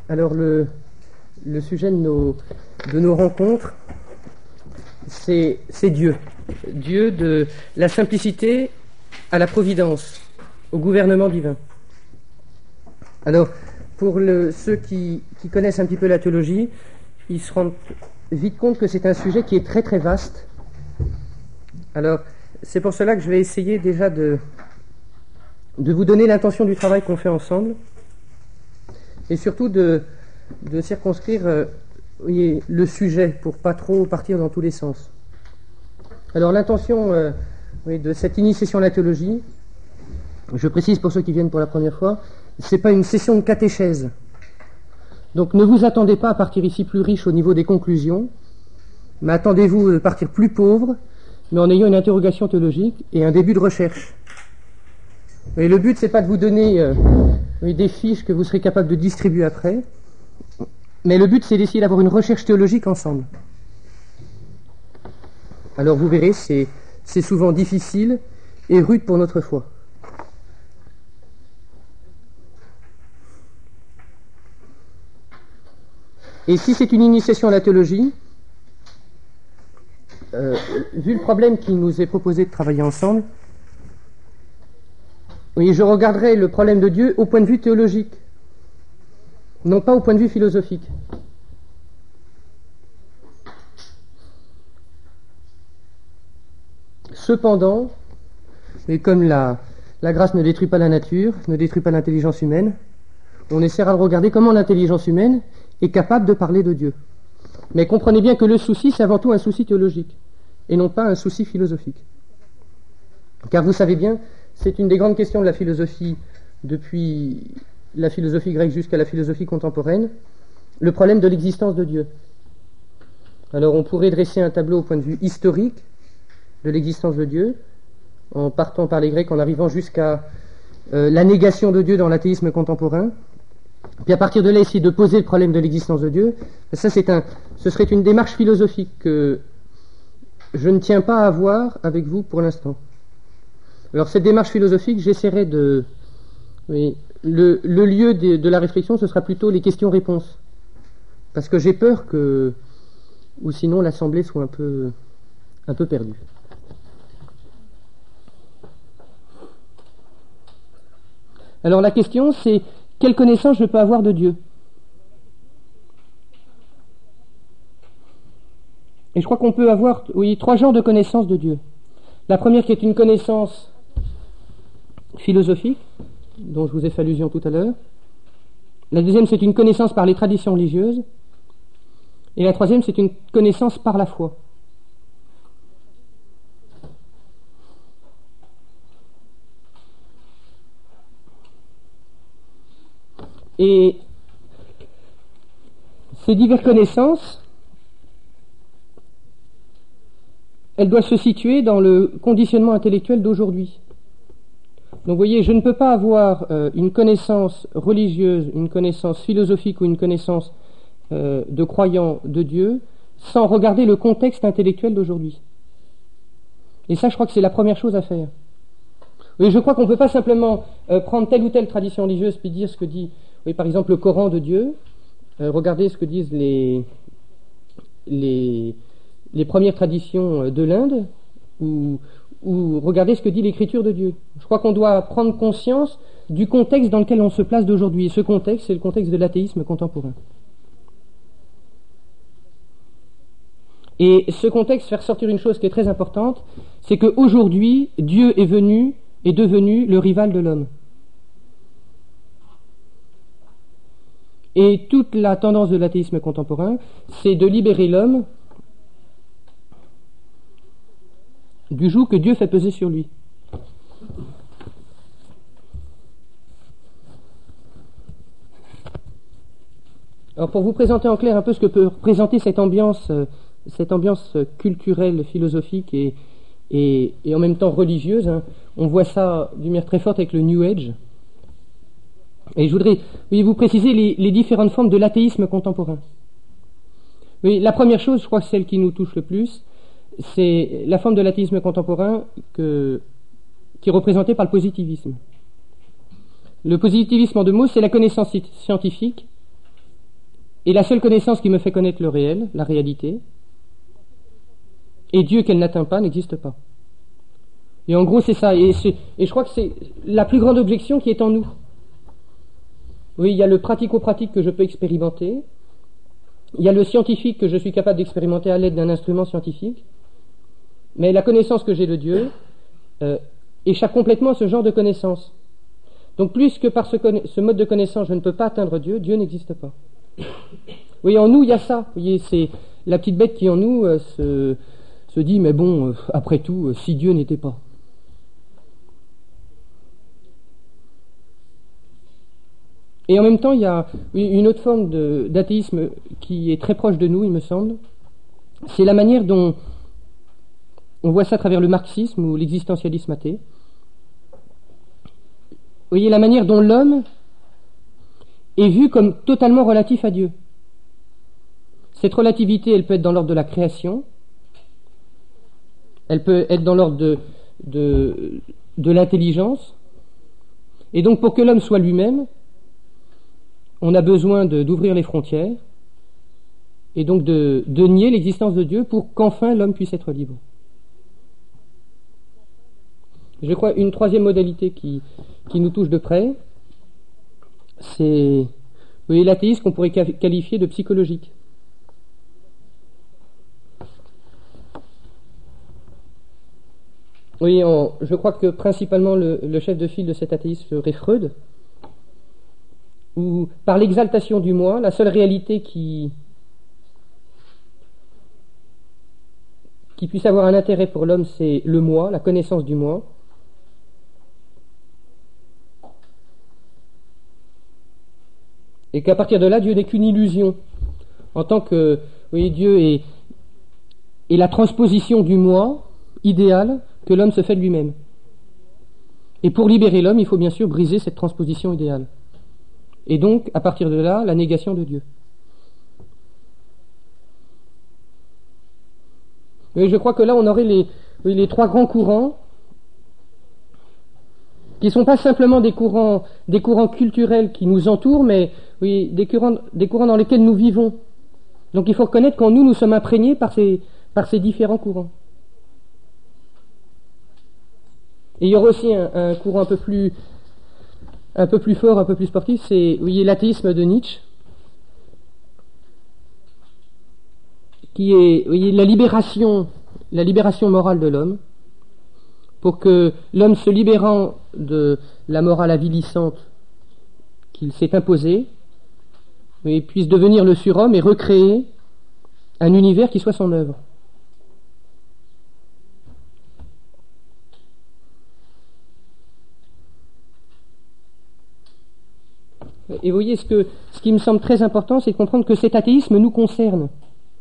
Alors le sujet de nos rencontres, c'est Dieu. Dieu, de la simplicité à la providence, au gouvernement divin. Alors, pour ceux qui connaissent un petit peu la théologie, ils se rendent vite compte que c'est un sujet qui est très très vaste. Alors, c'est pour cela que je vais essayer déjà de vous donner l'intention du travail qu'on fait ensemble, et surtout de circonscrire le sujet pour pas trop partir dans tous les sens. Alors l'intention de cette initiation à la théologie, je précise pour ceux qui viennent pour la première fois, c'est pas une session de catéchèse. Donc ne vous attendez pas à partir ici plus riche au niveau des conclusions, mais attendez-vous à partir plus pauvre, mais en ayant une interrogation théologique et un début de recherche. Et le but, c'est pas de vous donner des fiches que vous serez capable de distribuer après, mais le but, c'est d'essayer d'avoir une recherche théologique ensemble. Alors vous verrez, c'est souvent difficile et rude pour notre foi. Et si c'est une initiation à la théologie, vu le problème qui nous est proposé de travailler ensemble, oui, je regarderai le problème de Dieu au point de vue théologique, non pas au point de vue philosophique. Cependant, et comme la grâce ne détruit pas la nature, ne détruit pas l'intelligence humaine, on essaiera de regarder comment l'intelligence humaine est capable de parler de Dieu. Mais comprenez bien que le souci, c'est avant tout un souci théologique, et non pas un souci philosophique. Car vous savez bien, c'est une des grandes questions de la philosophie, depuis la philosophie grecque jusqu'à la philosophie contemporaine, le problème de l'existence de Dieu. Alors on pourrait dresser un tableau au point de vue historique de l'existence de Dieu, en partant par les Grecs, en arrivant jusqu'à la négation de Dieu dans l'athéisme contemporain. Puis à partir de là, essayer de poser le problème de l'existence de Dieu. Ça, ce serait une démarche philosophique que je ne tiens pas à avoir avec vous pour l'instant. Alors cette démarche philosophique, j'essaierai de... Oui, le lieu de la réflexion, ce sera plutôt les questions-réponses. Parce que j'ai peur que... ou sinon l'assemblée soit un peu perdue. Alors la question, c'est quelle connaissance je peux avoir de Dieu? Et je crois qu'on peut avoir, trois genres de connaissances de Dieu. La première qui est une connaissance philosophique, dont je vous ai fait allusion tout à l'heure. La deuxième, c'est une connaissance par les traditions religieuses. Et la troisième, c'est une connaissance par la foi. Et ces diverses connaissances, elles doivent se situer dans le conditionnement intellectuel d'aujourd'hui. Donc vous voyez, je ne peux pas avoir une connaissance religieuse, une connaissance philosophique ou une connaissance de croyant de Dieu sans regarder le contexte intellectuel d'aujourd'hui. Et ça, je crois que c'est la première chose à faire. Et je crois qu'on ne peut pas simplement prendre telle ou telle tradition religieuse puis dire ce que dit, par exemple, le Coran de Dieu, regardez ce que disent les premières traditions de l'Inde, ou regardez ce que dit l'écriture de Dieu. Je crois qu'on doit prendre conscience du contexte dans lequel on se place d'aujourd'hui. Et ce contexte, c'est le contexte de l'athéisme contemporain. Et ce contexte fait ressortir une chose qui est très importante, c'est qu'aujourd'hui, Dieu est devenu le rival de l'homme. Et toute la tendance de l'athéisme contemporain, c'est de libérer l'homme du joug que Dieu fait peser sur lui. Alors pour vous présenter en clair un peu ce que peut représenter cette ambiance culturelle, philosophique et en même temps religieuse, on voit ça d'une manière très forte avec le New Age. Et je voudrais vous préciser les différentes formes de l'athéisme contemporain. Oui, la première chose, je crois que celle qui nous touche le plus, c'est la forme de l'athéisme contemporain qui est représentée par le positivisme. Le positivisme en deux mots, c'est la connaissance scientifique est la seule connaissance qui me fait connaître le réel, la réalité, et Dieu qu'elle n'atteint pas n'existe pas. Et en gros, c'est ça. Et je crois que c'est la plus grande objection qui est en nous. Oui, il y a le pratico-pratique que je peux expérimenter. Il y a le scientifique que je suis capable d'expérimenter à l'aide d'un instrument scientifique. Mais la connaissance que j'ai de Dieu échappe complètement à ce genre de connaissance. Donc, plus que par ce mode de connaissance, je ne peux pas atteindre Dieu, Dieu n'existe pas. Oui, en nous, il y a ça. Vous voyez, c'est la petite bête qui en nous se dit, mais bon, après tout, si Dieu n'était pas. Et en même temps, il y a une autre forme d'athéisme qui est très proche de nous, il me semble. C'est la manière dont on voit ça à travers le marxisme ou l'existentialisme athée. Vous voyez, la manière dont l'homme est vu comme totalement relatif à Dieu. Cette relativité, elle peut être dans l'ordre de la création, elle peut être dans l'ordre de l'intelligence, et donc pour que l'homme soit lui-même, on a besoin d'ouvrir les frontières, et donc de nier l'existence de Dieu pour qu'enfin l'homme puisse être libre. Je crois une troisième modalité qui nous touche de près, c'est l'athéisme qu'on pourrait qualifier de psychologique. Oui, je crois que principalement le chef de file de cet athéisme serait Freud, où par l'exaltation du moi, la seule réalité qui puisse avoir un intérêt pour l'homme, c'est le moi, la connaissance du moi. Et qu'à partir de là, Dieu n'est qu'une illusion. En tant que, Dieu est la transposition du moi idéal que l'homme se fait de lui-même. Et pour libérer l'homme, il faut bien sûr briser cette transposition idéale. Et donc, à partir de là, la négation de Dieu. Et je crois que là, on aurait les trois grands courants qui ne sont pas simplement des courants culturels qui nous entourent, mais des courants dans lesquels nous vivons. Donc il faut reconnaître qu'en nous sommes imprégnés par ces différents courants. Et il y aura aussi un courant un peu plus fort, un peu plus sportif, c'est l'athéisme de Nietzsche, qui est la libération morale de l'homme, pour que l'homme, se libérant de la morale avilissante qu'il s'est imposée, puisse devenir le surhomme et recréer un univers qui soit son œuvre. Et vous voyez, ce qui me semble très important, c'est de comprendre que cet athéisme nous concerne.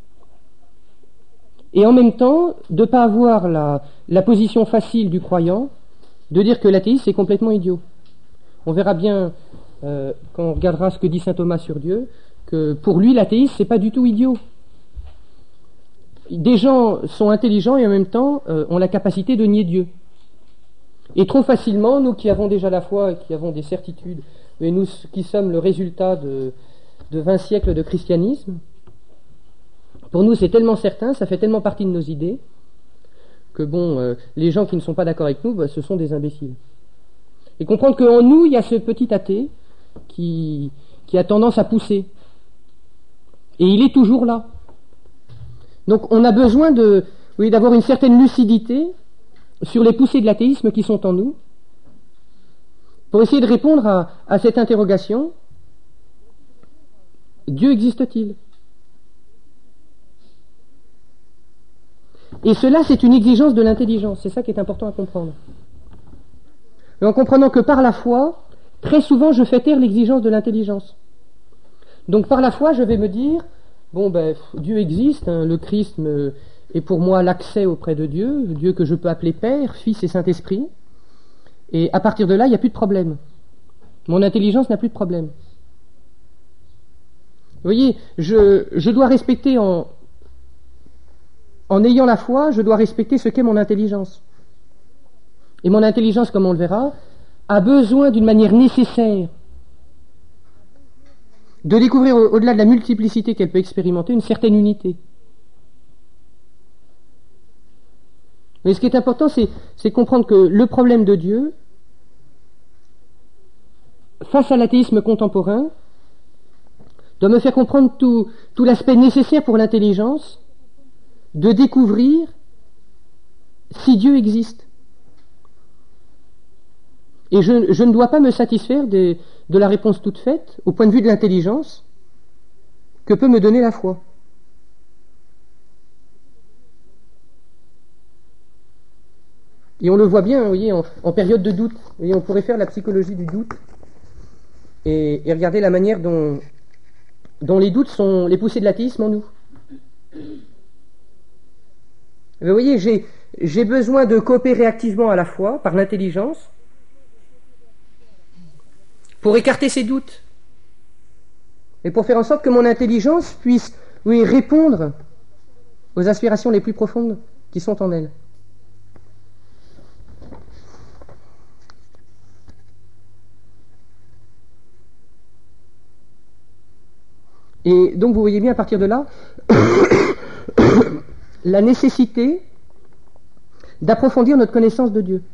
Et en même temps, de ne pas avoir la position facile du croyant, de dire que l'athéisme est complètement idiot. On verra bien, quand on regardera ce que dit saint Thomas sur Dieu, que pour lui, l'athéisme, c'est pas du tout idiot. Des gens sont intelligents et en même temps ont la capacité de nier Dieu. Et trop facilement, nous qui avons déjà la foi et qui avons des certitudes, et nous qui sommes le résultat de 20 siècles de christianisme, pour nous c'est tellement certain, ça fait tellement partie de nos idées, que les gens qui ne sont pas d'accord avec nous, ce sont des imbéciles. Et comprendre qu'en nous, il y a ce petit athée qui a tendance à pousser. Et il est toujours là. Donc on a besoin d'avoir une certaine lucidité sur les poussées de l'athéisme qui sont en nous, pour essayer de répondre à cette interrogation: Dieu existe-t-il? Et cela, c'est une exigence de l'intelligence, c'est ça qui est important à comprendre. Et en comprenant que par la foi, très souvent je fais taire l'exigence de l'intelligence. Donc par la foi, je vais me dire, Dieu existe, le Christ est pour moi l'accès auprès de Dieu, Dieu que je peux appeler Père, Fils et Saint-Esprit, et à partir de là, il n'y a plus de problème. Mon intelligence n'a plus de problème. Vous voyez, je dois respecter en ayant la foi, je dois respecter ce qu'est mon intelligence. Et mon intelligence, comme on le verra, a besoin d'une manière nécessaire de découvrir au-delà de la multiplicité qu'elle peut expérimenter une certaine unité. Mais ce qui est important, c'est comprendre que le problème de Dieu, face à l'athéisme contemporain, doit me faire comprendre tout l'aspect nécessaire pour l'intelligence de découvrir si Dieu existe. Et je ne dois pas me satisfaire de la réponse toute faite, au point de vue de l'intelligence, que peut me donner la foi. Et on le voit bien, vous voyez, en période de doute. Vous voyez, on pourrait faire la psychologie du doute et regarder la manière dont les doutes sont les poussées de l'athéisme en nous. Vous voyez, j'ai besoin de coopérer activement à la fois par l'intelligence pour écarter ces doutes et pour faire en sorte que mon intelligence puisse, oui, répondre aux aspirations les plus profondes qui sont en elle. Et donc vous voyez bien à partir de là la nécessité d'approfondir notre connaissance de Dieu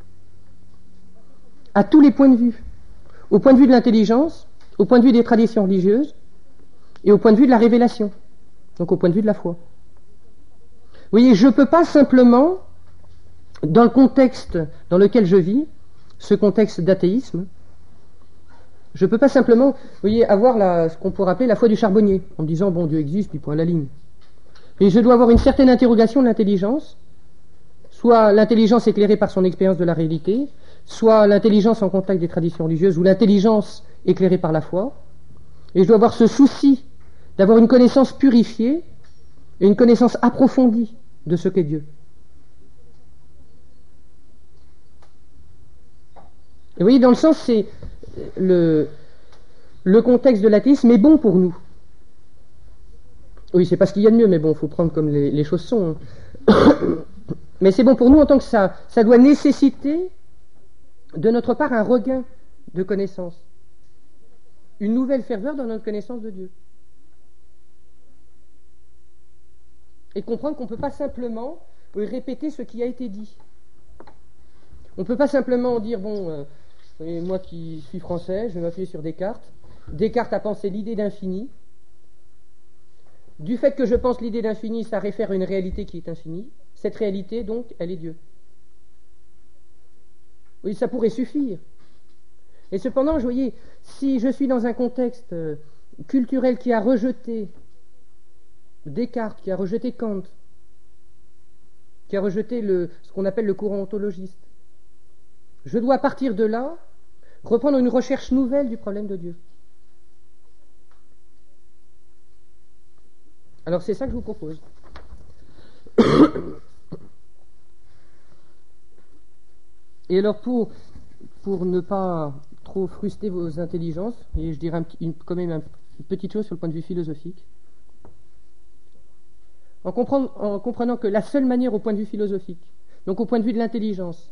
à tous les points de vue, au point de vue de l'intelligence, au point de vue des traditions religieuses et au point de vue de la révélation, donc au point de vue de la foi. Vous voyez, je ne peux pas simplement, dans le contexte dans lequel je vis, ce contexte d'athéisme, je ne peux pas simplement, vous voyez, avoir ce qu'on pourrait appeler la foi du charbonnier, en me disant, bon, Dieu existe, puis point à la ligne. Et je dois avoir une certaine interrogation de l'intelligence, soit l'intelligence éclairée par son expérience de la réalité, soit l'intelligence en contact des traditions religieuses, ou l'intelligence éclairée par la foi. Et je dois avoir ce souci d'avoir une connaissance purifiée et une connaissance approfondie de ce qu'est Dieu. Et vous voyez, dans le sens, c'est le contexte de l'athéisme est bon pour nous. Oui, c'est pas ce qu'il y a de mieux, mais bon, il faut prendre comme les choses sont. Mais c'est bon pour nous en tant que ça doit nécessiter de notre part un regain de connaissance, une nouvelle ferveur dans notre connaissance de Dieu. Et comprendre qu'on ne peut pas simplement répéter ce qui a été dit. On ne peut pas simplement dire, bon, moi qui suis français, je vais m'appuyer sur Descartes. Descartes a pensé l'idée d'infini. Du fait que je pense l'idée d'infini, ça réfère à une réalité qui est infinie. Cette réalité, donc, elle est Dieu. Oui, ça pourrait suffire. Et cependant, vous voyez, si je suis dans un contexte culturel qui a rejeté Descartes, qui a rejeté Kant, qui a rejeté ce qu'on appelle le courant ontologiste, je dois, à partir de là, reprendre une recherche nouvelle du problème de Dieu. Alors c'est ça que je vous propose. Et alors pour ne pas trop frustrer vos intelligences, et je dirais quand même une petite chose sur le point de vue philosophique, en comprenant que la seule manière au point de vue philosophique, donc au point de vue de l'intelligence,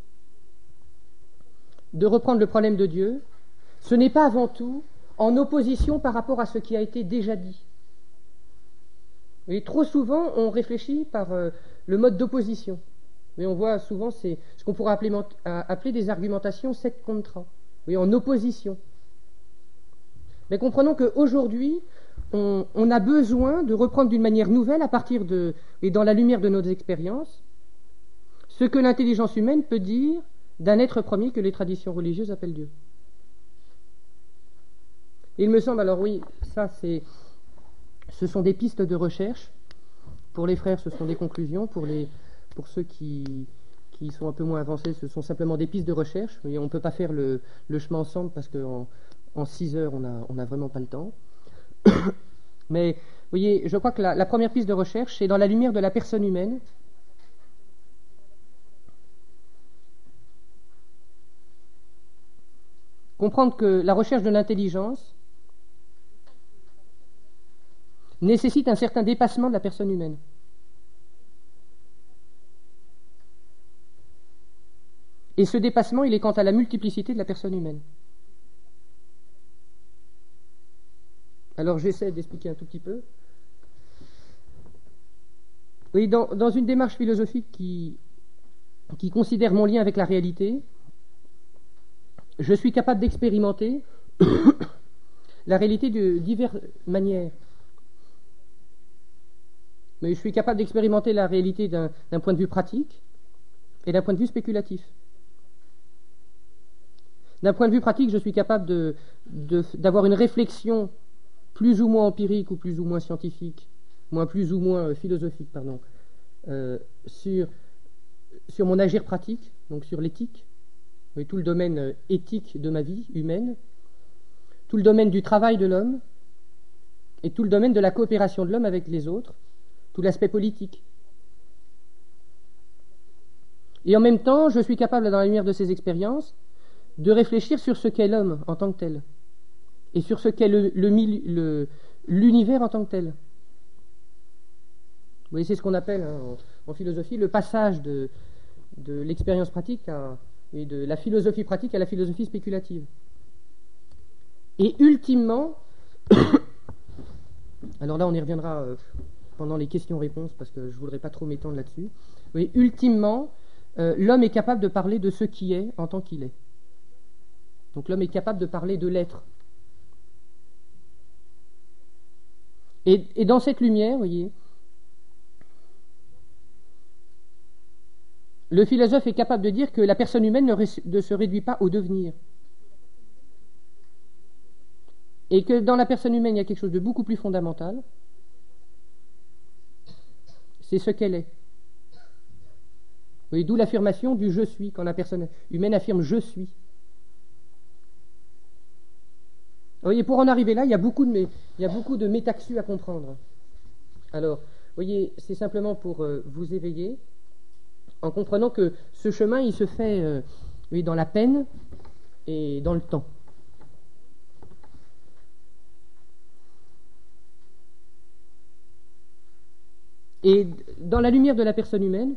de reprendre le problème de Dieu, ce n'est pas avant tout en opposition par rapport à ce qui a été déjà dit. Et trop souvent, on réfléchit par le mode d'opposition. Mais on voit souvent, c'est ce qu'on pourrait appeler des argumentations sed contra, en opposition. Mais comprenons qu'aujourd'hui, on a besoin de reprendre d'une manière nouvelle, à partir et dans la lumière de nos expériences, ce que l'intelligence humaine peut dire d'un être premier que les traditions religieuses appellent Dieu. Il me semble, alors oui, ça ce sont des pistes de recherche. Pour les frères, ce sont des conclusions. Pour ceux qui sont un peu moins avancés, ce sont simplement des pistes de recherche. On ne peut pas faire le chemin ensemble parce qu'en 6 heures, on n'a vraiment pas le temps. Mais, vous voyez, je crois que la première piste de recherche, c'est dans la lumière de la personne humaine. Comprendre que la recherche de l'intelligence nécessite un certain dépassement de la personne humaine. Et ce dépassement, il est quant à la multiplicité de la personne humaine. Alors j'essaie d'expliquer un tout petit peu. Oui, dans une démarche philosophique qui considère mon lien avec la réalité, je suis capable d'expérimenter la réalité de diverses manières. Mais je suis capable d'expérimenter la réalité d'un point de vue pratique et d'un point de vue spéculatif. D'un point de vue pratique, je suis capable d'avoir une réflexion plus ou moins empirique ou plus ou moins scientifique, plus ou moins philosophique, pardon, sur mon agir pratique, donc sur l'éthique, oui, tout le domaine éthique de ma vie humaine, tout le domaine du travail de l'homme et tout le domaine de la coopération de l'homme avec les autres, tout l'aspect politique. Et en même temps, je suis capable, dans la lumière de ces expériences, de réfléchir sur ce qu'est l'homme en tant que tel et sur ce qu'est l'univers en tant que tel. Vous voyez, c'est ce qu'on appelle en philosophie le passage de l'expérience pratique et de la philosophie pratique à la philosophie spéculative. Et ultimement, alors là on y reviendra pendant les questions-réponses parce que je ne voudrais pas trop m'étendre là-dessus. Oui, ultimement, l'homme est capable de parler de ce qui est en tant qu'il est. Donc l'homme est capable de parler de l'être. Et dans cette lumière, vous voyez, le philosophe est capable de dire que la personne humaine ne se réduit pas au devenir. Et que dans la personne humaine, il y a quelque chose de beaucoup plus fondamental. C'est ce qu'elle est. Vous voyez, d'où l'affirmation du « je suis », quand la personne humaine affirme « je suis ». Vous voyez, pour en arriver là, il y a beaucoup de métaxus à comprendre. Alors, vous voyez, c'est simplement pour vous éveiller, en comprenant que ce chemin, il se fait oui, dans la peine et dans le temps. Et dans la lumière de la personne humaine,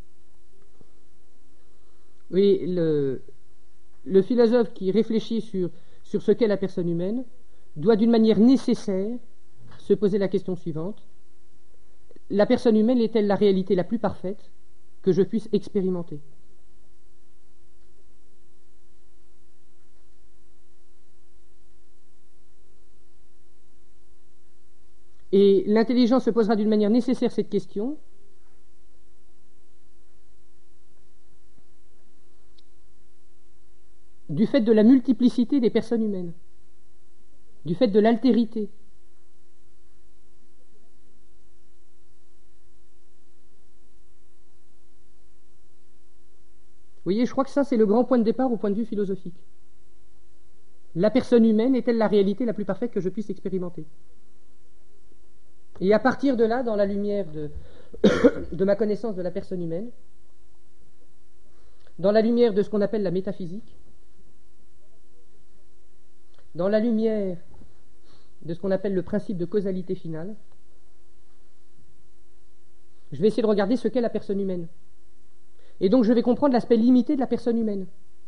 oui, le philosophe qui réfléchit sur ce qu'est la personne humaine doit d'une manière nécessaire se poser la question suivante. La personne humaine est-elle la réalité la plus parfaite que je puisse expérimenter ? Et l'intelligence se posera d'une manière nécessaire cette question du fait de la multiplicité des personnes humaines, du fait de l'altérité. Vous voyez, je crois que ça, c'est le grand point de départ au point de vue philosophique. La personne humaine est-elle la réalité la plus parfaite que je puisse expérimenter ? Et à partir de là, dans la lumière de ma connaissance de la personne humaine, dans la lumière de ce qu'on appelle la métaphysique, dans la lumière de ce qu'on appelle le principe de causalité finale, je vais essayer de regarder ce qu'est la personne humaine. Et donc je vais comprendre l'aspect limité de la personne humaine.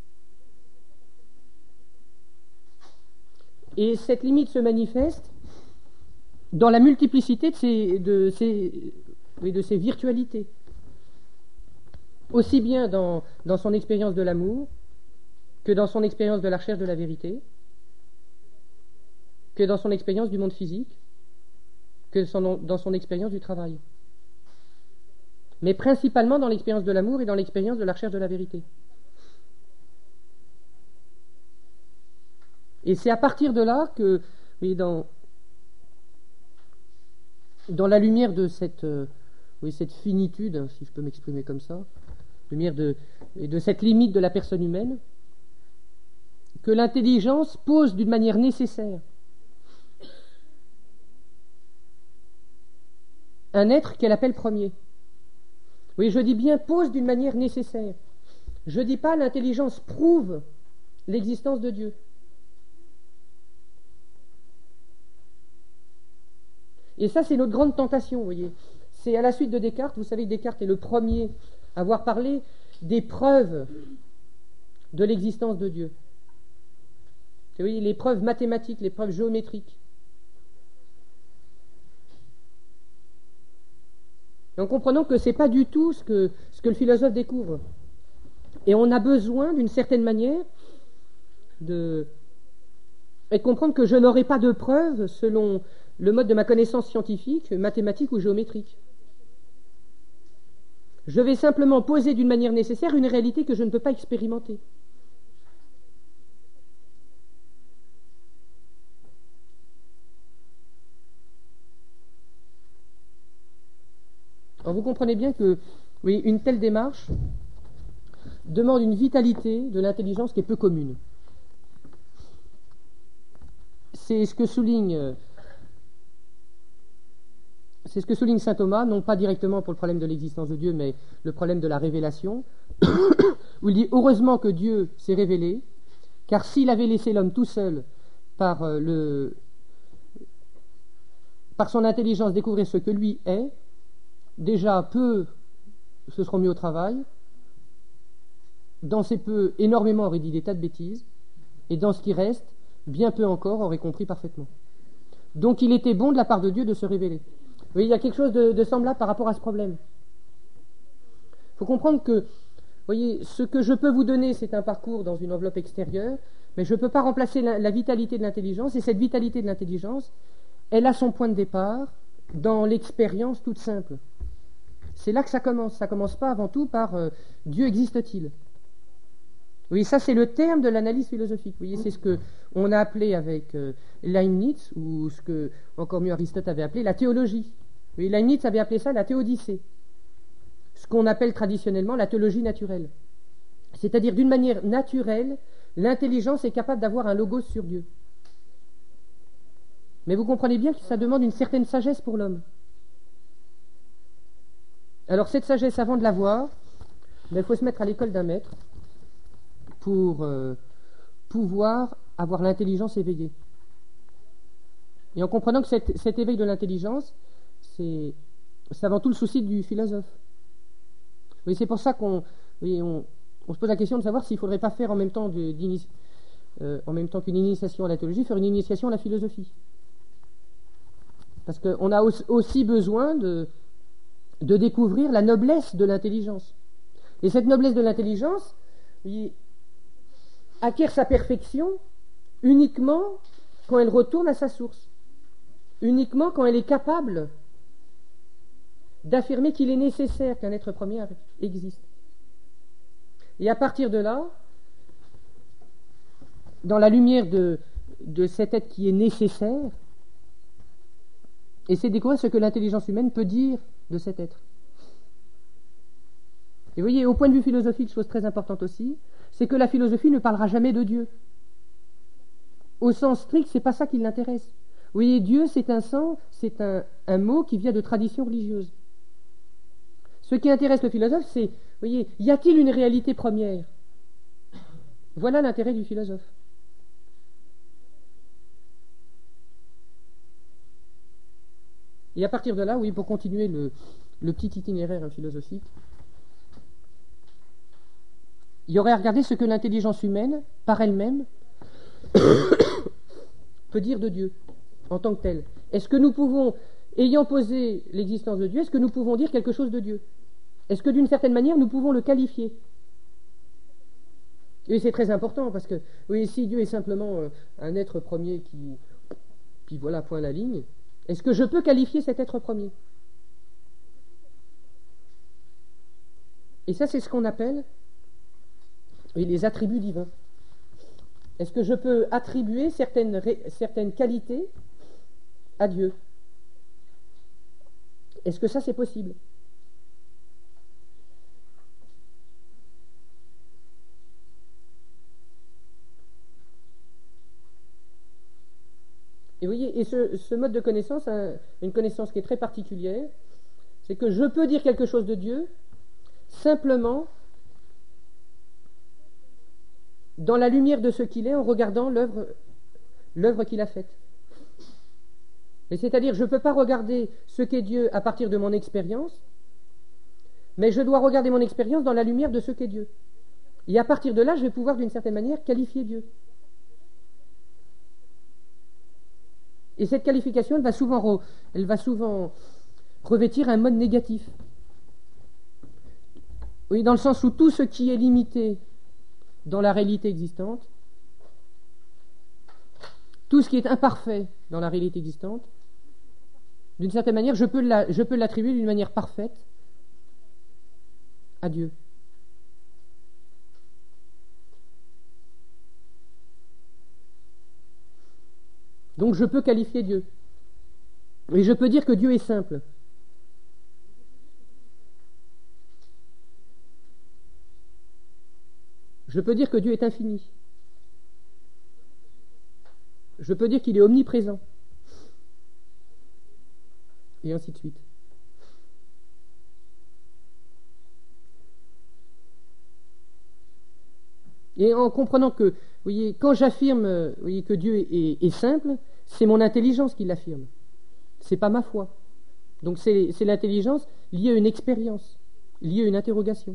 Et cette limite se manifeste dans la multiplicité de ses virtualités. Aussi bien dans son expérience de l'amour, que dans son expérience de la recherche de la vérité, que dans son expérience du monde physique, que dans son expérience du travail. Mais principalement dans l'expérience de l'amour et dans l'expérience de la recherche de la vérité. Et c'est à partir de là que, dans la lumière de cette finitude, si je peux m'exprimer comme ça, lumière de cette limite de la personne humaine, que l'intelligence pose d'une manière nécessaire un être qu'elle appelle premier. Oui, je dis bien pose d'une manière nécessaire. Je ne dis pas l'intelligence prouve l'existence de Dieu. Et ça, c'est notre grande tentation, vous voyez. C'est à la suite de Descartes, vous savez que Descartes est le premier à avoir parlé des preuves de l'existence de Dieu. Vous voyez, les preuves mathématiques, les preuves géométriques. Et en comprenant que ce n'est pas du tout ce que le philosophe découvre. Et on a besoin, d'une certaine manière, de comprendre que je n'aurai pas de preuves selon le mode de ma connaissance scientifique, mathématique ou géométrique. Je vais simplement poser d'une manière nécessaire une réalité que je ne peux pas expérimenter. Alors vous comprenez bien que oui, une telle démarche demande une vitalité de l'intelligence qui est peu commune. C'est ce que souligne saint Thomas, non pas directement pour le problème de l'existence de Dieu, mais le problème de la révélation, où il dit « Heureusement que Dieu s'est révélé, car s'il avait laissé l'homme tout seul par son intelligence découvrir ce que lui est, déjà peu se seront mis au travail, dans ces peu, énormément auraient dit des tas de bêtises, et dans ce qui reste, bien peu encore auraient compris parfaitement. Donc il était bon de la part de Dieu de se révéler. » Oui, il y a quelque chose de semblable par rapport à ce problème. Il faut comprendre que, voyez, ce que je peux vous donner, c'est un parcours dans une enveloppe extérieure, mais je ne peux pas remplacer la vitalité de l'intelligence, et cette vitalité de l'intelligence, elle a son point de départ dans l'expérience toute simple. C'est là que ça commence. Ça ne commence pas avant tout par Dieu existe-t-il. Oui, ça c'est le terme de l'analyse philosophique. Vous voyez, c'est ce qu'on a appelé avec Leibniz, ou ce que, encore mieux, Aristote avait appelé la théologie. Oui, Leibniz avait appelé ça la théodicée. Ce qu'on appelle traditionnellement la théologie naturelle. C'est-à-dire, d'une manière naturelle, l'intelligence est capable d'avoir un logos sur Dieu. Mais vous comprenez bien que ça demande une certaine sagesse pour l'homme. Alors cette sagesse, avant de l'avoir, il faut se mettre à l'école d'un maître pour pouvoir avoir l'intelligence éveillée. Et en comprenant que cet éveil de l'intelligence, c'est avant tout le souci du philosophe. Oui, c'est pour ça qu'on se pose la question de savoir s'il ne faudrait pas faire en même temps qu'une initiation à la théologie, faire une initiation à la philosophie. Parce qu'on a aussi besoin de découvrir la noblesse de l'intelligence. Et cette noblesse de l'intelligence acquiert sa perfection uniquement quand elle retourne à sa source, uniquement quand elle est capable d'affirmer qu'il est nécessaire qu'un être premier existe. Et à partir de là, dans la lumière de cet être qui est nécessaire, et c'est découvrir ce que l'intelligence humaine peut dire de cet être. Et vous voyez, au point de vue philosophique, chose très importante aussi, c'est que la philosophie ne parlera jamais de Dieu. Au sens strict, c'est pas ça qui l'intéresse. Vous voyez, Dieu, c'est un mot qui vient de tradition religieuse. Ce qui intéresse le philosophe, c'est, vous voyez, y a-t-il une réalité première? Voilà l'intérêt du philosophe. Et à partir de là, oui, pour continuer le petit itinéraire philosophique, il y aurait à regarder ce que l'intelligence humaine, par elle-même, peut dire de Dieu, en tant que tel. Est-ce que nous pouvons, ayant posé l'existence de Dieu, est-ce que nous pouvons dire quelque chose de Dieu? Est-ce que d'une certaine manière, nous pouvons le qualifier? Et c'est très important, parce que, oui, si Dieu est simplement un être premier puis voilà, point la ligne, est-ce que je peux qualifier cet être premier? Et ça, c'est ce qu'on appelle les attributs divins. Est-ce que je peux attribuer certaines qualités à Dieu? Est-ce que ça, c'est possible? Et vous voyez, et ce mode de connaissance, une connaissance qui est très particulière, c'est que je peux dire quelque chose de Dieu simplement dans la lumière de ce qu'il est, en regardant l'œuvre qu'il a faite. Et c'est-à-dire, je ne peux pas regarder ce qu'est Dieu à partir de mon expérience, mais je dois regarder mon expérience dans la lumière de ce qu'est Dieu. Et à partir de là, je vais pouvoir, d'une certaine manière, qualifier Dieu. Et cette qualification, elle va souvent revêtir un mode négatif. Oui, dans le sens où tout ce qui est limité dans la réalité existante, tout ce qui est imparfait dans la réalité existante, d'une certaine manière, je peux l'attribuer d'une manière parfaite à Dieu. Donc je peux qualifier Dieu. Et je peux dire que Dieu est simple. Je peux dire que Dieu est infini. Je peux dire qu'il est omniprésent. Et ainsi de suite. Et en comprenant que, vous voyez, quand j'affirme que Dieu est simple, c'est mon intelligence qui l'affirme. C'est pas ma foi. Donc c'est l'intelligence liée à une expérience, liée à une interrogation.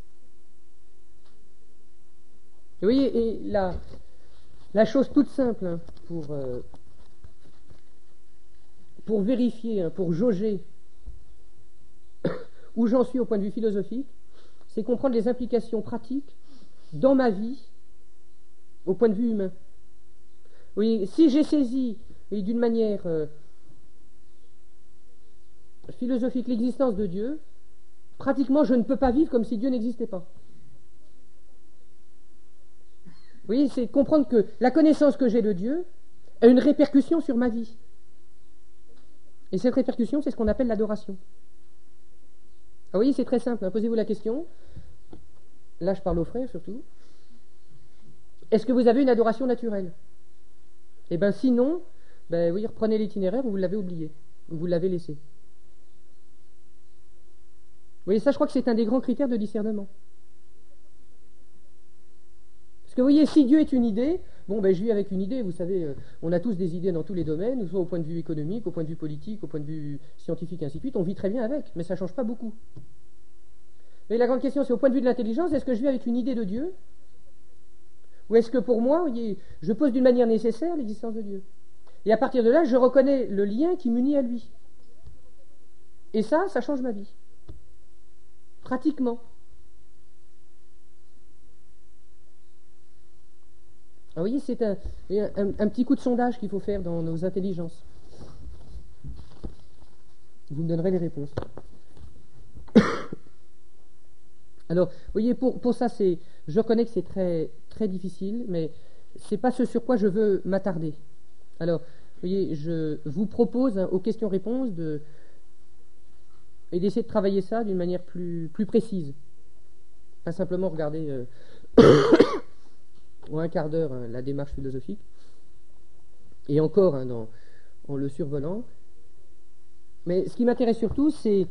Vous voyez, et la chose toute simple pour vérifier, pour jauger où j'en suis au point de vue philosophique, c'est comprendre les implications pratiques dans ma vie au point de vue humain. Oui, si j'ai saisi d'une manière philosophique l'existence de Dieu, pratiquement je ne peux pas vivre comme si Dieu n'existait pas. Vous voyez, c'est comprendre que la connaissance que j'ai de Dieu a une répercussion sur ma vie. Et cette répercussion, c'est ce qu'on appelle l'adoration. Ah oui, c'est très simple, hein. Posez-vous la question. Là, je parle aux frères surtout. Est-ce que vous avez une adoration naturelle? Eh bien, sinon, oui, reprenez l'itinéraire, vous l'avez oublié, vous l'avez laissé. Vous voyez, ça, je crois que c'est un des grands critères de discernement. Parce que vous voyez, si Dieu est une idée, je vis avec une idée, vous savez, on a tous des idées dans tous les domaines, soit au point de vue économique, au point de vue politique, au point de vue scientifique, et ainsi de suite, on vit très bien avec, mais ça ne change pas beaucoup. Mais la grande question, c'est au point de vue de l'intelligence, est-ce que je vis avec une idée de Dieu? Ou est-ce que pour moi, vous voyez, je pose d'une manière nécessaire l'existence de Dieu? Et à partir de là, je reconnais le lien qui m'unit à lui. Et ça change ma vie. Pratiquement. Alors, vous voyez, c'est un petit coup de sondage qu'il faut faire dans nos intelligences. Vous me donnerez les réponses. Alors, vous voyez, pour ça, je reconnais que c'est très, très difficile, mais ce n'est pas ce sur quoi je veux m'attarder. Alors, vous voyez, je vous propose aux questions-réponses d'essayer de travailler ça d'une manière plus précise. Pas simplement regarder en un quart d'heure la démarche philosophique, et encore en le survolant. Mais ce qui m'intéresse surtout, c'est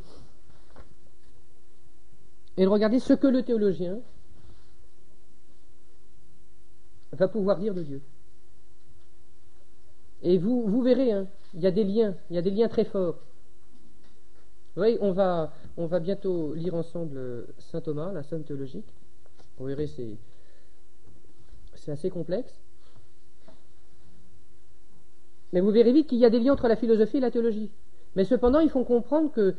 de regarder ce que le théologien va pouvoir dire de Dieu. Et vous verrez, il y a des liens très forts. Vous voyez, on va bientôt lire ensemble Saint Thomas, la Somme théologique. Vous verrez, c'est assez complexe. Mais vous verrez vite qu'il y a des liens entre la philosophie et la théologie. Mais cependant, il faut comprendre que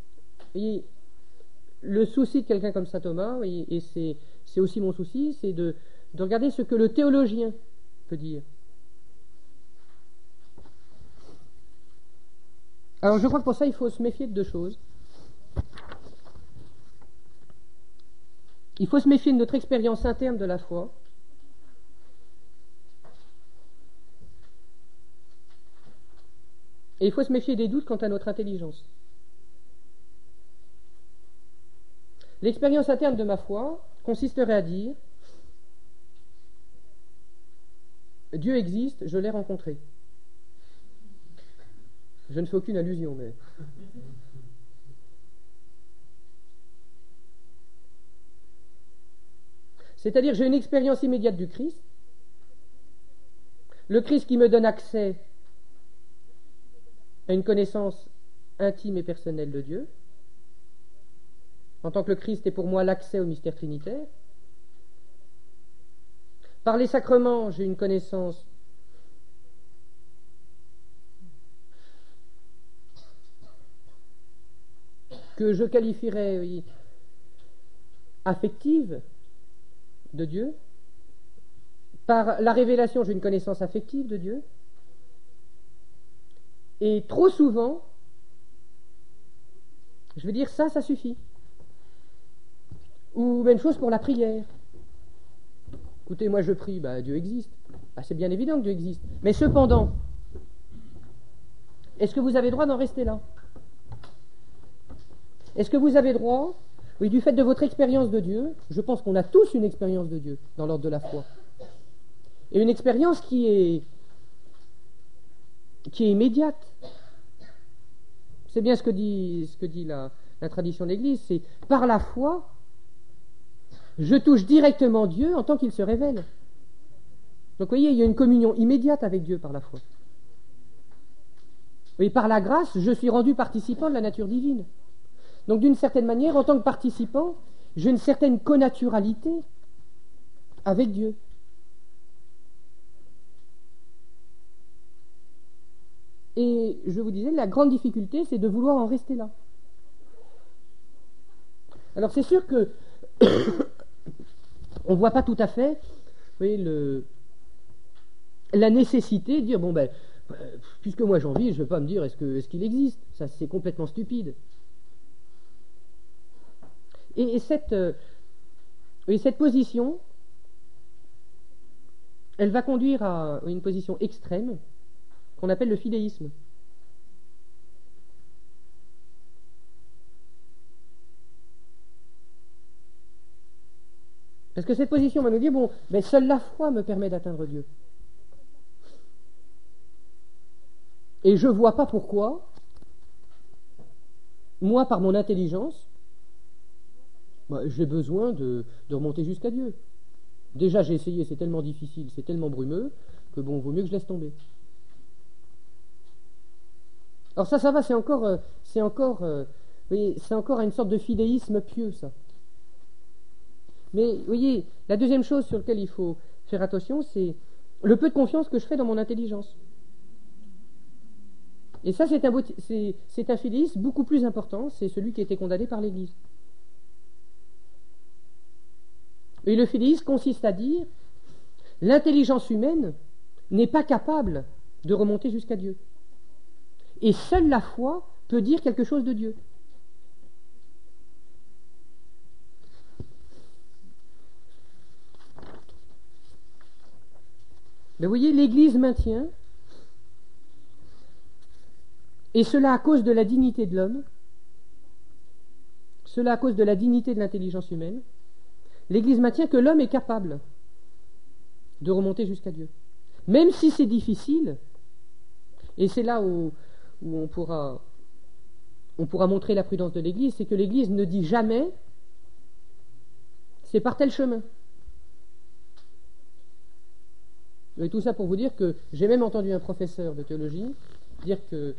le souci de quelqu'un comme Saint Thomas, et c'est aussi mon souci, c'est de regarder ce que le théologien peut dire. Alors je crois que pour ça, il faut se méfier de deux choses. Il faut se méfier de notre expérience interne de la foi. Et il faut se méfier des doutes quant à notre intelligence. L'expérience interne de ma foi consisterait à dire Dieu existe, je l'ai rencontré. Je ne fais aucune allusion, mais... C'est-à-dire, j'ai une expérience immédiate du Christ, le Christ qui me donne accès à une connaissance intime et personnelle de Dieu, en tant que le Christ est pour moi l'accès au mystère trinitaire. Par les sacrements, j'ai une connaissance que je qualifierais affective de Dieu. Par la révélation, j'ai une connaissance affective de Dieu. Et trop souvent, je veux dire, ça suffit. Ou même chose pour la prière. Écoutez, moi je prie, Dieu existe. C'est bien évident que Dieu existe. Mais cependant, est-ce que vous avez droit d'en rester là? Est-ce que vous avez droit, oui, du fait de votre expérience de Dieu, je pense qu'on a tous une expérience de Dieu dans l'ordre de la foi. Et une expérience qui est immédiate. C'est bien ce que dit la tradition de l'Église, c'est par la foi, je touche directement Dieu en tant qu'il se révèle. Donc vous voyez, il y a une communion immédiate avec Dieu par la foi. Et par la grâce, je suis rendu participant de la nature divine. Donc d'une certaine manière, en tant que participant, j'ai une certaine connaturalité avec Dieu. Et je vous disais, la grande difficulté, c'est de vouloir en rester là. Alors c'est sûr que on ne voit pas tout à fait, vous voyez, la nécessité de dire, puisque moi j'en vis, je ne vais pas me dire est-ce qu'il existe. Ça, c'est complètement stupide. Et cette position, elle va conduire à une position extrême qu'on appelle le fidéisme. Parce que cette position va nous dire, seule la foi me permet d'atteindre Dieu. Et je ne vois pas pourquoi, moi, par mon intelligence, j'ai besoin de remonter jusqu'à Dieu. Déjà, j'ai essayé, c'est tellement difficile, c'est tellement brumeux, que vaut mieux que je laisse tomber. Alors ça va, c'est encore une sorte de fidéisme pieux, ça. Mais, vous voyez, la deuxième chose sur laquelle il faut faire attention, c'est le peu de confiance que je fais dans mon intelligence. Et ça, c'est un fidéisme beaucoup plus important, c'est celui qui a été condamné par l'Église. Et le fidéisme consiste à dire, l'intelligence humaine n'est pas capable de remonter jusqu'à Dieu. Et seule la foi peut dire quelque chose de Dieu. Mais vous voyez, l'Église maintient, et cela à cause de la dignité de l'homme, cela à cause de la dignité de l'intelligence humaine, l'Église maintient que l'homme est capable de remonter jusqu'à Dieu. Même si c'est difficile, et c'est là où on pourra montrer la prudence de l'Église, c'est que l'Église ne dit jamais c'est par tel chemin. Et tout ça pour vous dire que j'ai même entendu un professeur de théologie dire que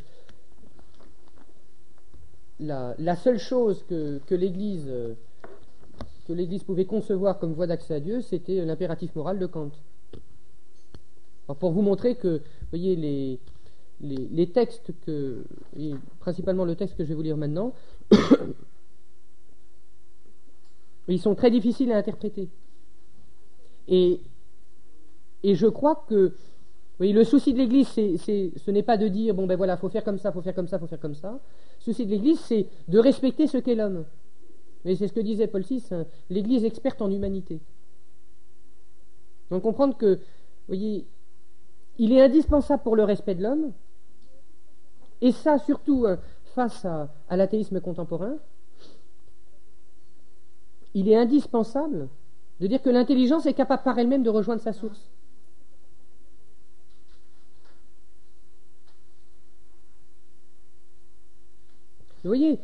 la seule chose que l'Église pouvait concevoir comme voie d'accès à Dieu, c'était l'impératif moral de Kant. Alors pour vous montrer que, vous voyez, les textes et principalement le texte que je vais vous lire maintenant, ils sont très difficiles à interpréter. Et je crois que, oui, le souci de l'Église, ce n'est pas de dire, faut faire comme ça, faut faire comme ça, faut faire comme ça. Le souci de l'Église, c'est de respecter ce qu'est l'homme. Et c'est ce que disait Paul VI, l'Église experte en humanité. Donc comprendre que, vous voyez, il est indispensable pour le respect de l'homme, et ça surtout face à l'athéisme contemporain, il est indispensable de dire que l'intelligence est capable par elle-même de rejoindre sa source. Vous voyez,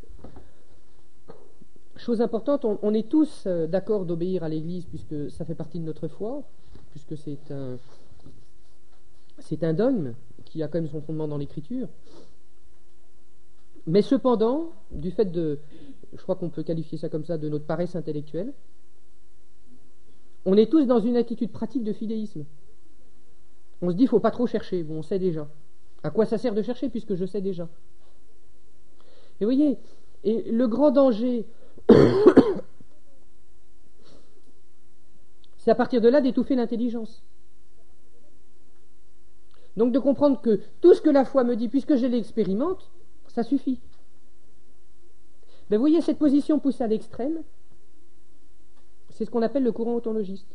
chose importante, on est tous d'accord d'obéir à l'Église puisque ça fait partie de notre foi, puisque c'est un dogme qui a quand même son fondement dans l'Écriture. Mais cependant, du fait je crois qu'on peut qualifier ça comme ça, de notre paresse intellectuelle, on est tous dans une attitude pratique de fidéisme. On se dit, il ne faut pas trop chercher, on sait déjà. À quoi ça sert de chercher puisque je sais déjà? Et vous voyez, et le grand danger C'est à partir de là d'étouffer l'intelligence. Donc de comprendre que tout ce que la foi me dit, puisque je l'expérimente, ça suffit. Mais vous voyez, cette position poussée à l'extrême, c'est ce qu'on appelle le courant ontologiste.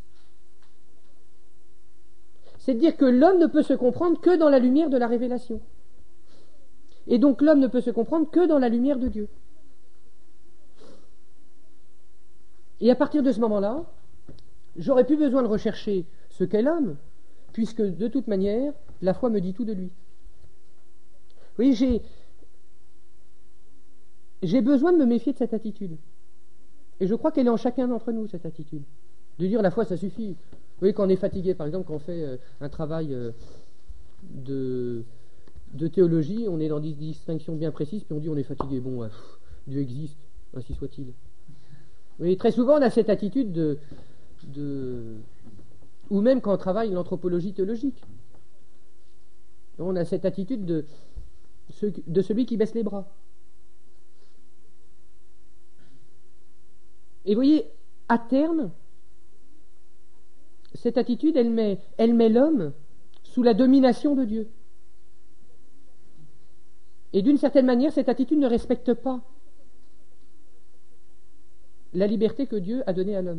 C'est de dire que l'homme ne peut se comprendre que dans la lumière de la révélation. Et donc l'homme ne peut se comprendre que dans la lumière de Dieu. Et à partir de ce moment-là, j'aurais plus besoin de rechercher ce qu'est l'homme, puisque de toute manière, la foi me dit tout de lui. Vous voyez, j'ai besoin de me méfier de cette attitude. Et je crois qu'elle est en chacun d'entre nous, cette attitude. De dire la foi, ça suffit. Vous voyez, quand on est fatigué, par exemple, quand on fait un travail de théologie, on est dans des distinctions bien précises, puis on dit on est fatigué. Bon, Dieu existe, ainsi soit-il. Vous voyez, très souvent, on a cette attitude ou même quand on travaille l'anthropologie théologique. On a cette attitude de celui qui baisse les bras. Et vous voyez, à terme, cette attitude, elle met l'homme sous la domination de Dieu. Et d'une certaine manière, cette attitude ne respecte pas la liberté que Dieu a donnée à l'homme.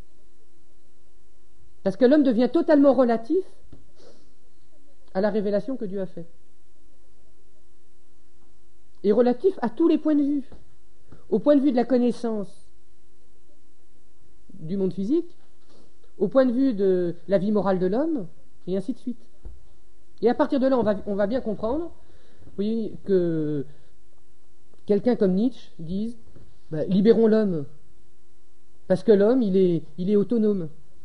Parce que l'homme devient totalement relatif à la révélation que Dieu a faite. Et relatif à tous les points de vue. Au point de vue de la connaissance du monde physique, au point de vue de la vie morale de l'homme, et ainsi de suite. Et à partir de là, on va bien comprendre, vous voyez, que quelqu'un comme Nietzsche dise libérons l'homme, parce que l'homme, il est autonome.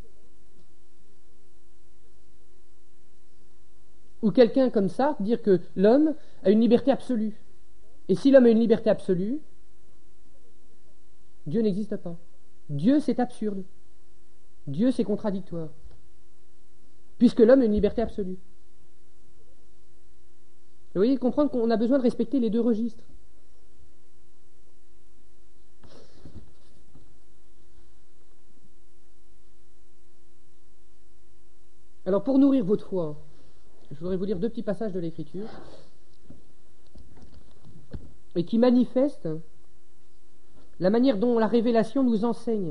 Ou quelqu'un comme ça dire que l'homme a une liberté absolue. Et si l'homme a une liberté absolue, Dieu n'existe pas. Dieu, c'est absurde. Dieu, c'est contradictoire. Puisque l'homme a une liberté absolue. Vous voyez, comprendre qu'on a besoin de respecter les deux registres. Alors, pour nourrir votre foi, je voudrais vous lire 2 petits passages de l'Écriture et qui manifestent la manière dont la révélation nous enseigne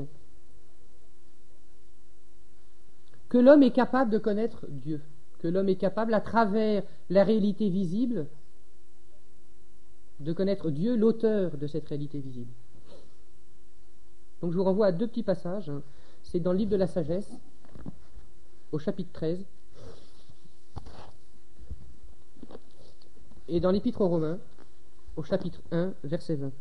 que l'homme est capable de connaître Dieu, que l'homme est capable, à travers la réalité visible, de connaître Dieu, l'auteur de cette réalité visible. Donc je vous renvoie à 2 petits passages. C'est dans le livre de la sagesse, au chapitre 13, et dans l'Épître aux Romains, au chapitre 1, verset 20.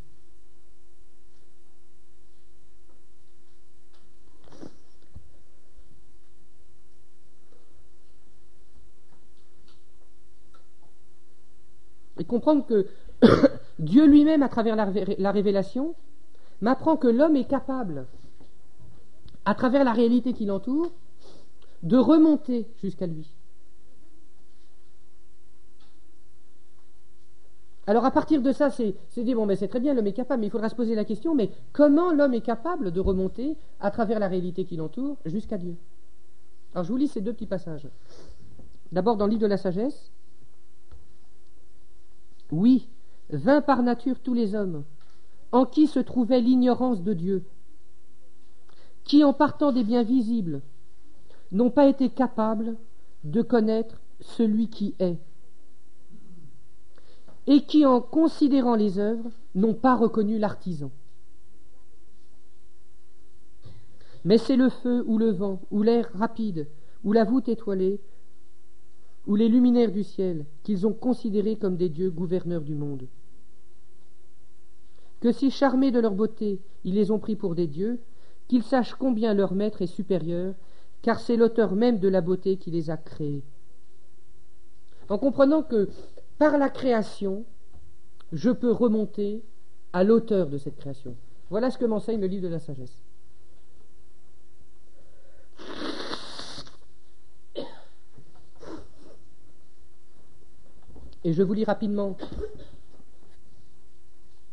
Et comprendre que Dieu lui-même, à travers la révélation, m'apprend que l'homme est capable, à travers la réalité qui l'entoure, de remonter jusqu'à lui. Alors à partir de ça, c'est dit, bon, mais c'est très bien, l'homme est capable, mais il faudra se poser la question, mais comment l'homme est capable de remonter, à travers la réalité qui l'entoure, jusqu'à Dieu? Alors je vous lis ces 2 petits passages. D'abord dans le livre de la sagesse. Oui, vains par nature tous les hommes, en qui se trouvait l'ignorance de Dieu, qui en partant des biens visibles, n'ont pas été capables de connaître celui qui est, et qui en considérant les œuvres, n'ont pas reconnu l'artisan. Mais c'est le feu ou le vent, ou l'air rapide, ou la voûte étoilée, ou les luminaires du ciel, qu'ils ont considérés comme des dieux gouverneurs du monde. Que si charmés de leur beauté, ils les ont pris pour des dieux, qu'ils sachent combien leur maître est supérieur, car c'est l'auteur même de la beauté qui les a créés. En comprenant que par la création, je peux remonter à l'auteur de cette création. Voilà ce que m'enseigne le livre de la sagesse. Et je vous lis rapidement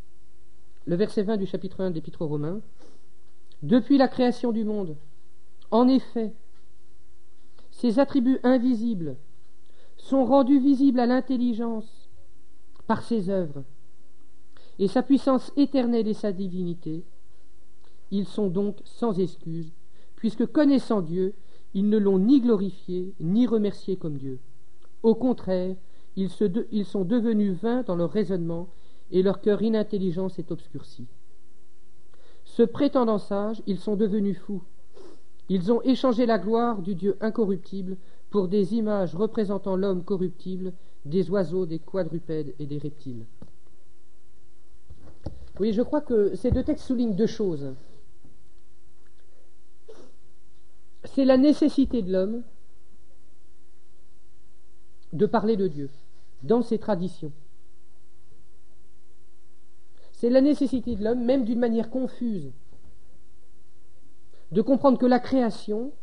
le verset 20 du chapitre 1 de l'Épître aux Romains. Depuis la création du monde, En effet, ces attributs invisibles sont rendus visibles à l'intelligence par ses œuvres, et sa puissance éternelle et sa divinité. Ils sont donc sans excuse, puisque connaissant Dieu, ils ne l'ont ni glorifié, ni remercié comme Dieu. Au contraire, ils sont devenus vains dans leur raisonnement, et leur cœur inintelligent s'est obscurci. Se prétendant sages, ils sont devenus fous. Ils ont échangé la gloire du Dieu incorruptible pour des images représentant l'homme corruptible, des oiseaux, des quadrupèdes et des reptiles. Oui, je crois que ces deux textes soulignent deux choses. C'est la nécessité de l'homme de parler de Dieu dans ses traditions. C'est la nécessité de l'homme, même d'une manière confuse, de comprendre que la création,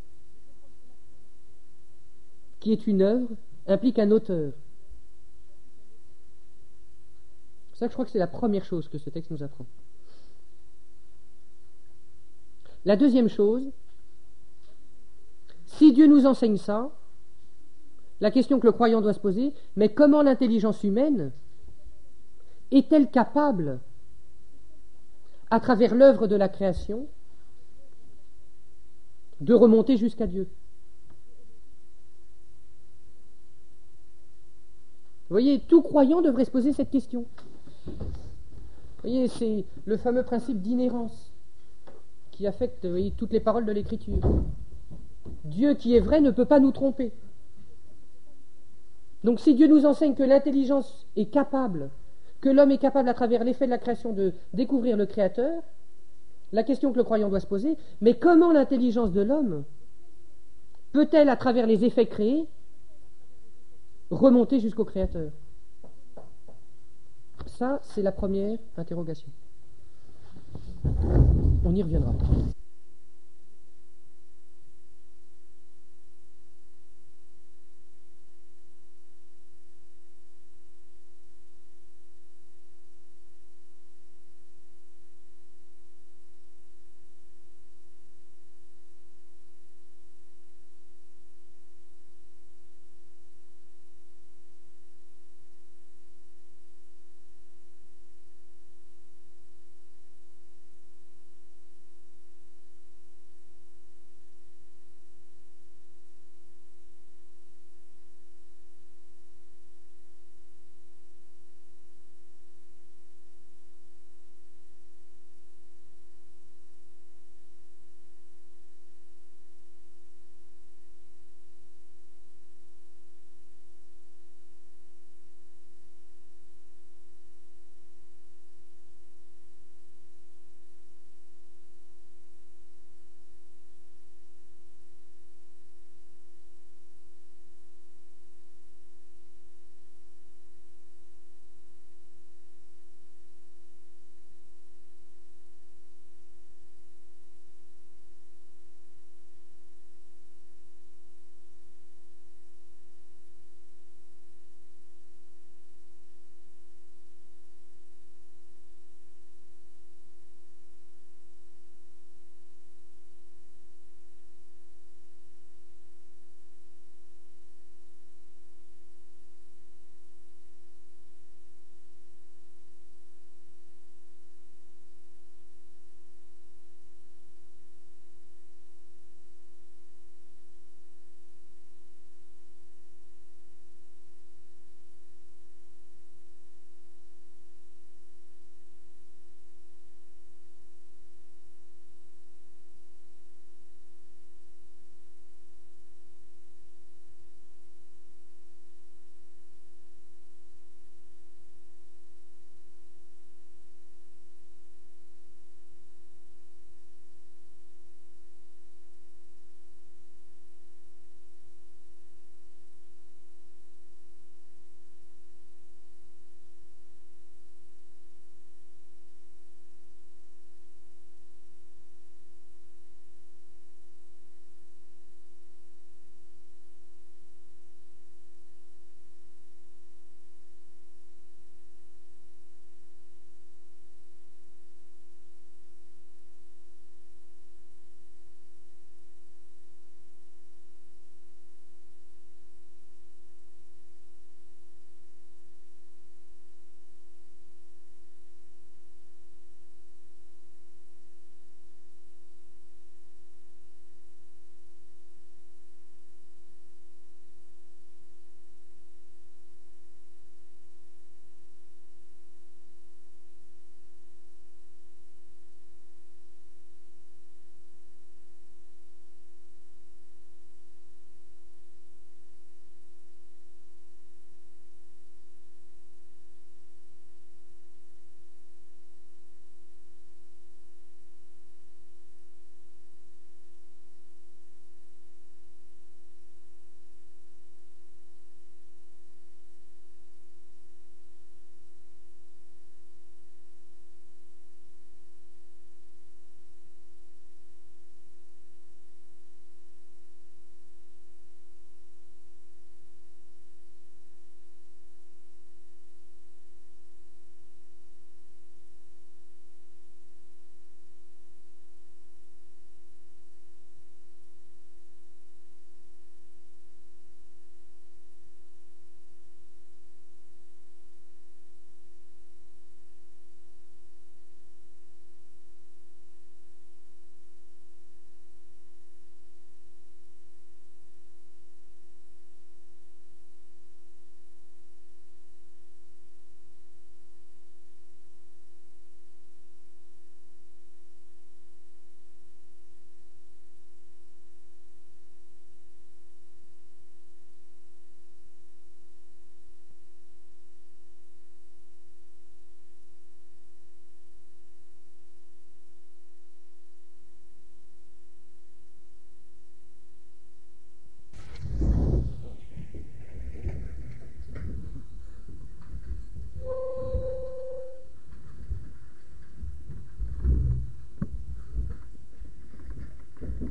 qui est une œuvre, implique un auteur. C'est ça que je crois que c'est la première chose que ce texte nous apprend. La deuxième chose, si Dieu nous enseigne ça, la question que le croyant doit se poser, mais comment l'intelligence humaine est-elle capable, à travers l'œuvre de la création, de remonter jusqu'à Dieu? Vous voyez, tout croyant devrait se poser cette question. Vous voyez, c'est le fameux principe d'inhérence qui affecte, vous voyez, toutes les paroles de l'Écriture. Dieu qui est vrai ne peut pas nous tromper. Donc si Dieu nous enseigne que l'intelligence est capable, que l'homme est capable à travers l'effet de la création de découvrir le Créateur, la question que le croyant doit se poser, mais comment l'intelligence de l'homme peut-elle, à travers les effets créés, remonter jusqu'au Créateur? Ça, c'est la première interrogation. On y reviendra.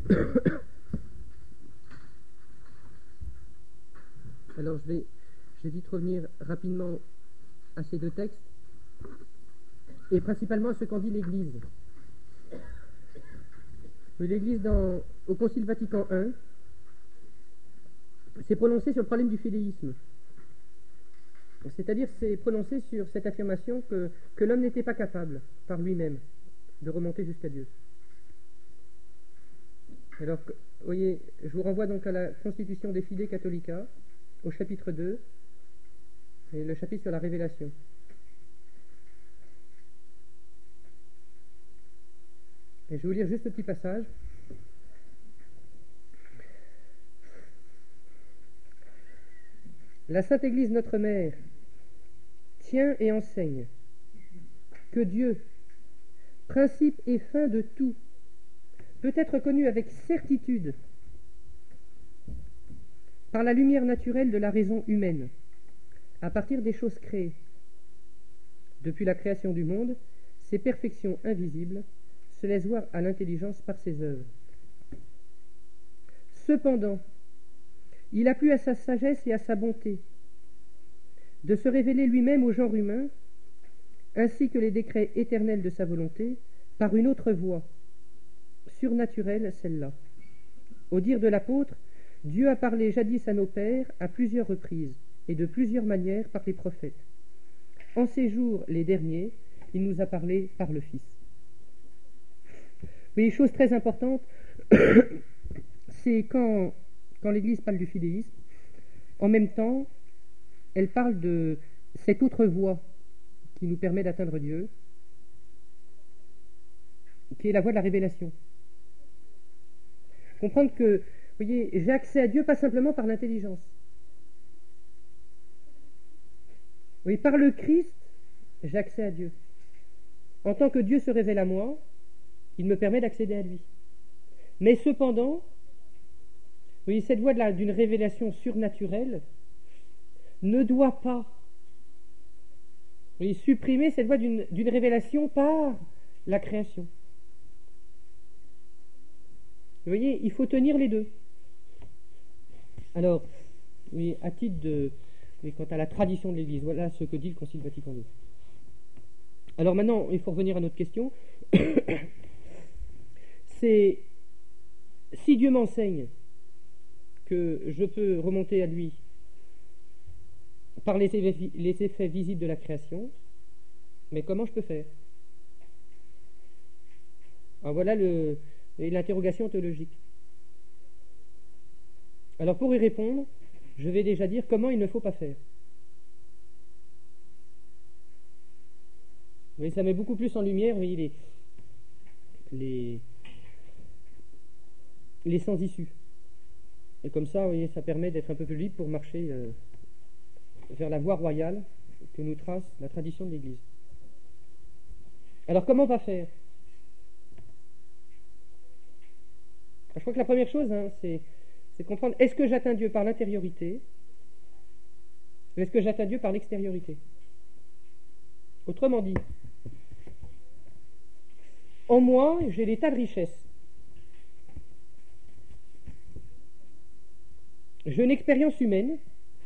Alors je vais vite revenir rapidement à ces deux textes, et principalement à ce qu'en dit l'Église. L'Église, au Concile Vatican I, s'est prononcée sur le problème du fidéisme. C'est-à-dire s'est prononcée sur cette affirmation que l'homme n'était pas capable, par lui-même, de remonter jusqu'à Dieu. Alors, vous voyez, je vous renvoie donc à la Constitution des Fidei Catholica, au chapitre 2, et le chapitre sur la révélation. Et je vais vous lire juste ce petit passage. La Sainte Église, notre Mère, tient et enseigne que Dieu, principe et fin de tout, peut être connu avec certitude par la lumière naturelle de la raison humaine, à partir des choses créées. Depuis la création du monde, ses perfections invisibles se laissent voir à l'intelligence par ses œuvres. Cependant, il a plu à sa sagesse et à sa bonté de se révéler lui-même au genre humain, ainsi que les décrets éternels de sa volonté, par une autre voie, surnaturelle celle-là. Au dire de l'apôtre, Dieu a parlé jadis à nos pères à plusieurs reprises et de plusieurs manières par les prophètes. En ces jours, les derniers, il nous a parlé par le Fils. Mais une chose très importante, c'est quand l'Église parle du fidéisme, en même temps, elle parle de cette autre voie qui nous permet d'atteindre Dieu, qui est la voie de la révélation. Comprendre que, vous voyez, j'ai accès à Dieu pas simplement par l'intelligence. Oui, par le Christ, j'ai accès à Dieu. En tant que Dieu se révèle à moi, il me permet d'accéder à lui. Mais cependant, oui, cette voie d'une révélation surnaturelle ne doit pas supprimer cette voie d'une révélation par la création. Vous voyez, il faut tenir les deux. Alors, oui, à titre de... Oui, quant à la tradition de l'Église, voilà ce que dit le Concile Vatican II. Alors maintenant, il faut revenir à notre question. C'est, si Dieu m'enseigne que je peux remonter à lui par les effets visibles de la création, mais comment je peux faire? Alors voilà l'interrogation théologique. Alors pour y répondre, je vais déjà dire comment il ne faut pas faire. Mais ça met beaucoup plus en lumière, vous voyez, les sans issue. Et comme ça, vous voyez, ça permet d'être un peu plus libre pour marcher vers la voie royale que nous trace la tradition de l'Église. Alors comment pas faire? Je crois que la première chose, c'est de comprendre, est-ce que j'atteins Dieu par l'intériorité ou est-ce que j'atteins Dieu par l'extériorité? Autrement dit, en moi, j'ai l'état de richesse. J'ai une expérience humaine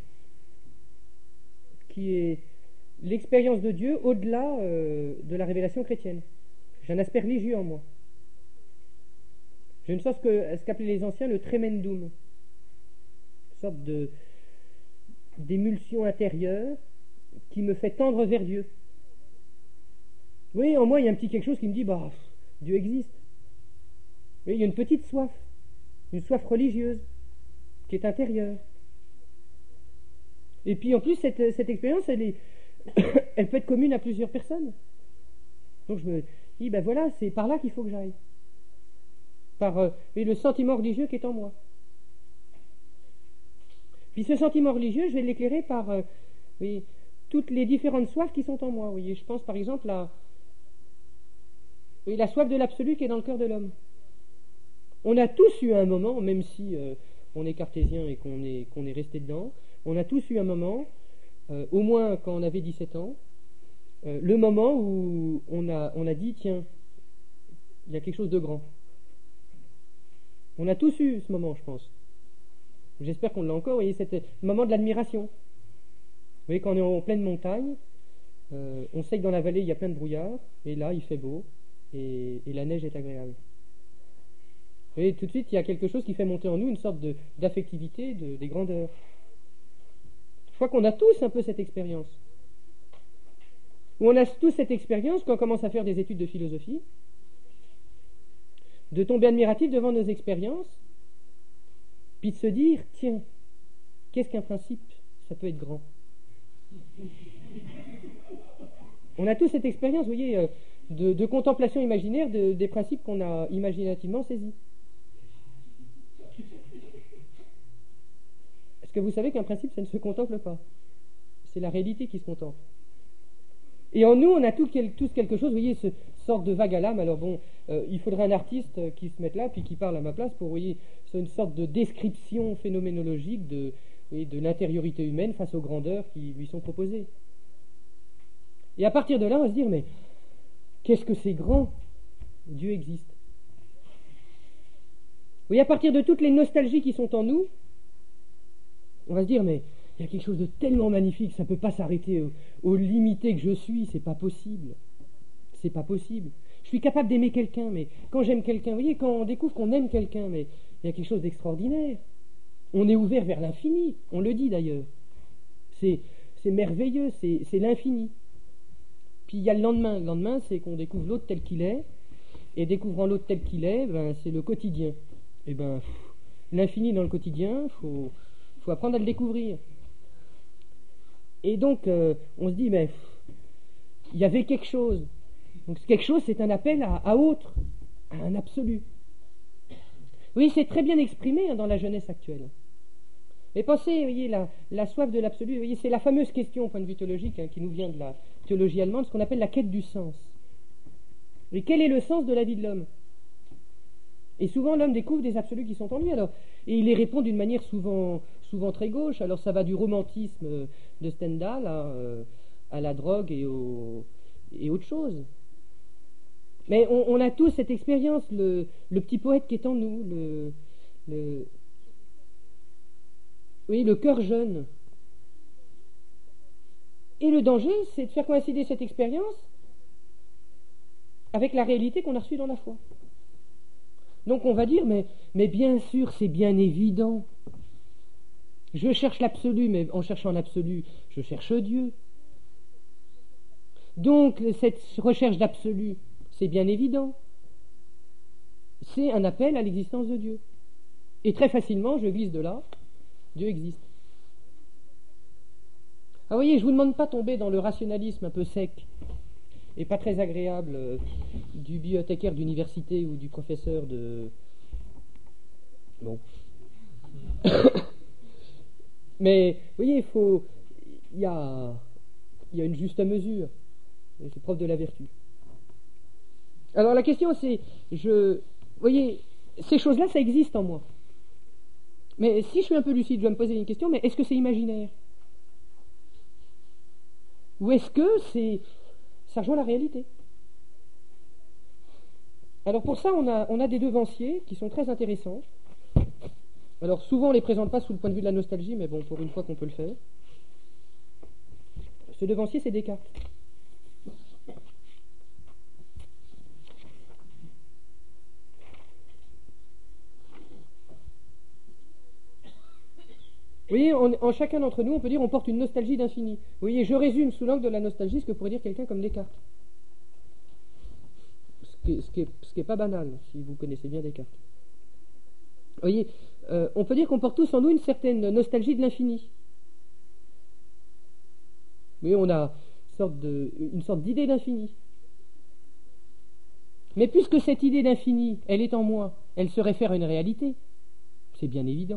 qui est l'expérience de Dieu au-delà de la révélation chrétienne. J'ai un aspect religieux en moi. J'ai une sorte ce qu'appelaient les anciens le tremendum, une sorte d'émulsion intérieure qui me fait tendre vers Dieu. Oui, en moi, il y a un petit quelque chose qui me dit, Dieu existe. Oui, il y a une petite soif, une soif religieuse qui est intérieure. Et puis en plus, cette expérience, elle peut être commune à plusieurs personnes. Donc je me dis, voilà, c'est par là qu'il faut que j'aille. Par le sentiment religieux qui est en moi. Puis ce sentiment religieux, je vais l'éclairer par toutes les différentes soifs qui sont en moi. Vous voyez, je pense par exemple à la soif de l'absolu qui est dans le cœur de l'homme. On a tous eu un moment, même si on est cartésien et qu'on est resté dedans, on a tous eu un moment, au moins quand on avait 17 ans, le moment où on a dit, tiens, il y a quelque chose de grand. On a tous eu ce moment, je pense. J'espère qu'on l'a encore. Vous voyez, ce moment de l'admiration. Vous voyez, quand on est en pleine montagne, on sait que dans la vallée, il y a plein de brouillard, et là, il fait beau, et la neige est agréable. Vous voyez, tout de suite, il y a quelque chose qui fait monter en nous une sorte d'affectivité, des grandeurs. Je crois qu'on a tous un peu cette expérience. Ou on a tous cette expérience quand on commence à faire des études de philosophie, de tomber admiratif devant nos expériences, puis de se dire, tiens, qu'est-ce qu'un principe? Ça peut être grand. On a tous cette expérience, vous voyez, de contemplation imaginaire des principes qu'on a imaginativement saisis. Est-ce que vous savez qu'un principe, ça ne se contemple pas? C'est la réalité qui se contemple. Et en nous, on a tous quelque chose, vous voyez, ce sorte de vague à l'âme. Alors bon, il faudrait un artiste qui se mette là, puis qui parle à ma place pour, vous voyez, c'est une sorte de description phénoménologique de l'intériorité humaine face aux grandeurs qui lui sont proposées. Et à partir de là, on va se dire, mais qu'est-ce que c'est grand? Dieu existe. Oui, à partir de toutes les nostalgies qui sont en nous, on va se dire, mais il y a quelque chose de tellement magnifique, ça ne peut pas s'arrêter au limité que je suis, c'est pas possible. C'est pas possible. Je suis capable d'aimer quelqu'un, mais quand j'aime quelqu'un, vous voyez, quand on découvre qu'on aime quelqu'un, mais il y a quelque chose d'extraordinaire. On est ouvert vers l'infini, on le dit d'ailleurs. C'est merveilleux, c'est l'infini. Puis il y a le lendemain. Le lendemain, c'est qu'on découvre l'autre tel qu'il est, et découvrant l'autre tel qu'il est, ben, c'est le quotidien. Et ben, l'infini dans le quotidien, faut apprendre à le découvrir. Et donc, on se dit, mais il y avait quelque chose. Donc, quelque chose, c'est un appel à autre, à un absolu. Oui, c'est très bien exprimé dans la jeunesse actuelle. Mais pensez, vous voyez, la soif de l'absolu, vous voyez, c'est la fameuse question, au point de vue théologique, qui nous vient de la théologie allemande, ce qu'on appelle la quête du sens. Et quel est le sens de la vie de l'homme? Et souvent, l'homme découvre des absolus qui sont en lui, alors, et il les répond d'une manière souvent très gauche. Alors, ça va du romantisme de Stendhal à la drogue et autre chose. Mais on a tous cette expérience, le petit poète qui est en nous, le cœur jeune. Et le danger, c'est de faire coïncider cette expérience avec la réalité qu'on a reçue dans la foi. Donc on va dire, mais bien sûr, c'est bien évident. Je cherche l'absolu, mais en cherchant l'absolu, je cherche Dieu. Donc cette recherche d'absolu, c'est bien évident. C'est un appel à l'existence de Dieu. Et très facilement, je glisse de là, Dieu existe. Ah, vous voyez, je ne vous demande pas de tomber dans le rationalisme un peu sec et pas très agréable du bibliothécaire d'université ou du professeur de... Bon. Mais, vous voyez, il y a une juste mesure. C'est preuve de la vertu. Alors la question c'est, vous voyez, ces choses-là, ça existe en moi. Mais si je suis un peu lucide, je vais me poser une question, mais est-ce que c'est imaginaire? Ou est-ce que ça rejoint la réalité? Alors pour ça, on a des devanciers qui sont très intéressants. Alors souvent, on ne les présente pas sous le point de vue de la nostalgie, mais bon, pour une fois qu'on peut le faire. Ce devancier, c'est Descartes. Vous voyez, en chacun d'entre nous, on peut dire on porte une nostalgie d'infini. Vous voyez, je résume sous l'angle de la nostalgie ce que pourrait dire quelqu'un comme Descartes. Ce qui est pas banal, si vous connaissez bien Descartes. Vous voyez, on peut dire qu'on porte tous en nous une certaine nostalgie de l'infini. Vous voyez, on a une sorte d'idée d'infini. Mais puisque cette idée d'infini, elle est en moi, elle se réfère à une réalité, c'est bien évident.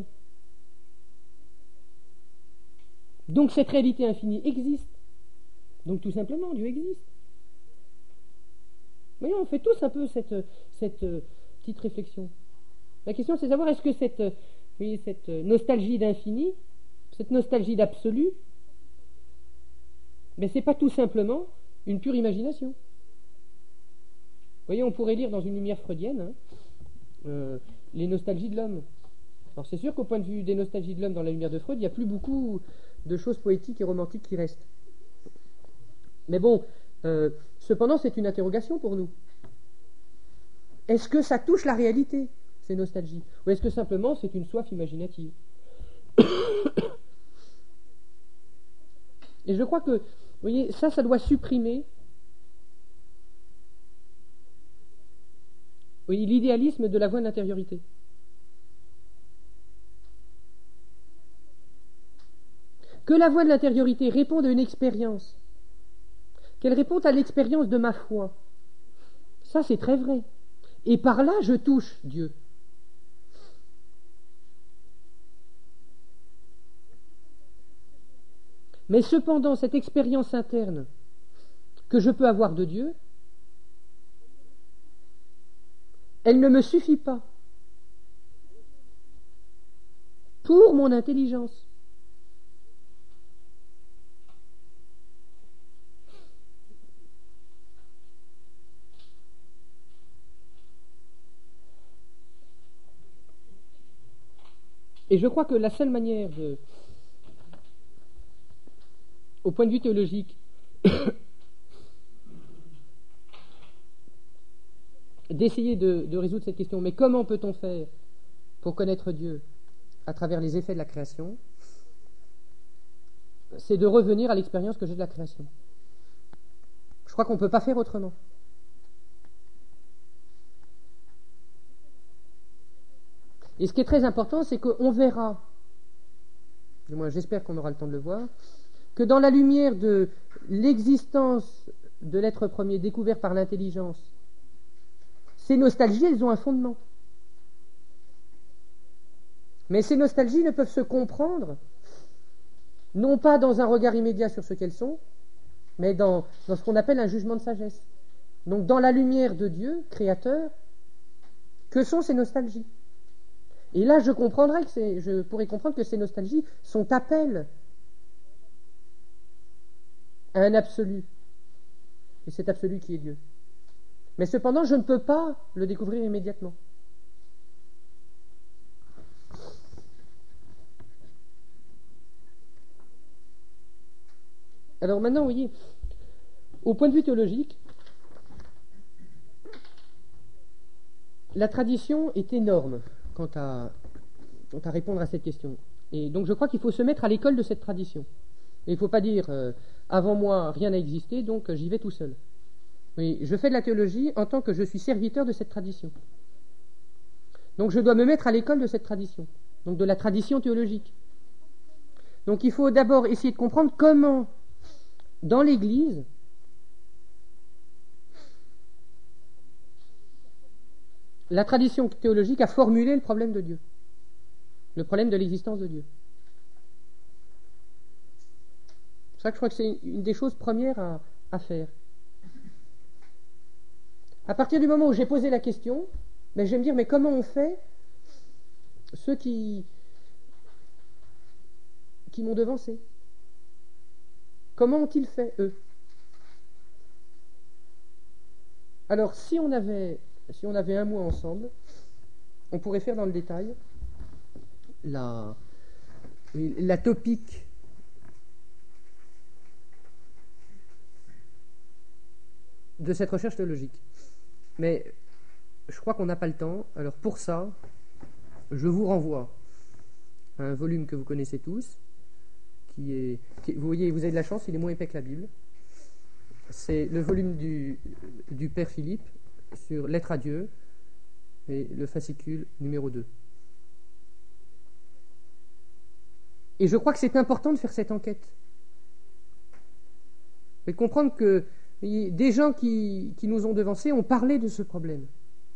Donc cette réalité infinie existe. Donc tout simplement, Dieu existe. Vous voyez, on fait tous un peu cette petite réflexion. La question, c'est de savoir, est-ce que cette nostalgie d'infini, cette nostalgie d'absolu, mais c'est pas tout simplement une pure imagination. Vous voyez, on pourrait lire dans une lumière freudienne les nostalgies de l'homme. Alors c'est sûr qu'au point de vue des nostalgies de l'homme dans la lumière de Freud, il n'y a plus beaucoup de choses poétiques et romantiques qui restent. Mais bon, cependant c'est une interrogation pour nous. Est-ce que ça touche la réalité, ces nostalgies? Ou est-ce que simplement c'est une soif imaginative? Et je crois que, vous voyez, ça doit supprimer, oui, l'idéalisme de la voie de l'intériorité. Que la voie de l'intériorité réponde à une expérience, qu'elle réponde à l'expérience de ma foi, ça c'est très vrai. Et par là, je touche Dieu. Mais cependant, cette expérience interne que je peux avoir de Dieu, elle ne me suffit pas pour mon intelligence. Et je crois que la seule manière au point de vue théologique, d'essayer de résoudre cette question, mais comment peut-on faire pour connaître Dieu à travers les effets de la création? C'est de revenir à l'expérience que j'ai de la création. Je crois qu'on ne peut pas faire autrement. Et ce qui est très important, c'est qu'on verra, du moins j'espère qu'on aura le temps de le voir, que dans la lumière de l'existence de l'être premier découvert par l'intelligence, ces nostalgies, elles ont un fondement. Mais ces nostalgies ne peuvent se comprendre, non pas dans un regard immédiat sur ce qu'elles sont, mais dans ce qu'on appelle un jugement de sagesse. Donc dans la lumière de Dieu, créateur, que sont ces nostalgies? Et là, je pourrais comprendre que ces nostalgies sont appels à un absolu. Et cet absolu qui est Dieu. Mais cependant, je ne peux pas le découvrir immédiatement. Alors maintenant, vous voyez, au point de vue théologique, la tradition est énorme quant à répondre à cette question. Et donc je crois qu'il faut se mettre à l'école de cette tradition. Et il ne faut pas dire avant moi rien n'a existé, donc j'y vais tout seul. Oui, je fais de la théologie en tant que je suis serviteur de cette tradition. Donc je dois me mettre à l'école de cette tradition, donc de la tradition théologique. Donc il faut d'abord essayer de comprendre comment, dans l'Église, la tradition théologique a formulé le problème de Dieu, le problème de l'existence de Dieu. C'est ça que je crois que c'est une des choses premières à faire. À partir du moment où j'ai posé la question, je vais me dire, mais comment on fait ceux qui m'ont devancé? Comment ont-ils fait, eux? Alors, si on avait un mois ensemble, on pourrait faire dans le détail la topique de cette recherche théologique. Mais je crois qu'on n'a pas le temps. Alors pour ça, je vous renvoie à un volume que vous connaissez tous, vous voyez, vous avez de la chance, il est moins épais que la Bible. C'est le volume du Père Philippe sur Lettre à Dieu, et le fascicule numéro 2. Et je crois que c'est important de faire cette enquête. Et de comprendre que des gens qui nous ont devancés ont parlé de ce problème.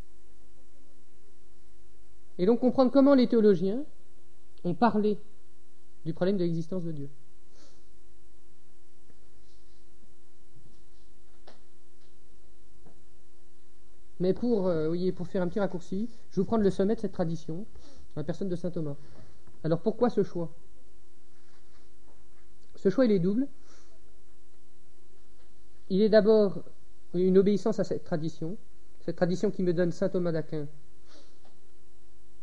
Et donc comprendre comment les théologiens ont parlé du problème de l'existence de Dieu. Mais pour faire un petit raccourci, je vais vous prendre le sommet de cette tradition, la personne de saint Thomas. Alors pourquoi ce choix? Ce choix, il est double. Il est d'abord une obéissance à cette tradition qui me donne saint Thomas d'Aquin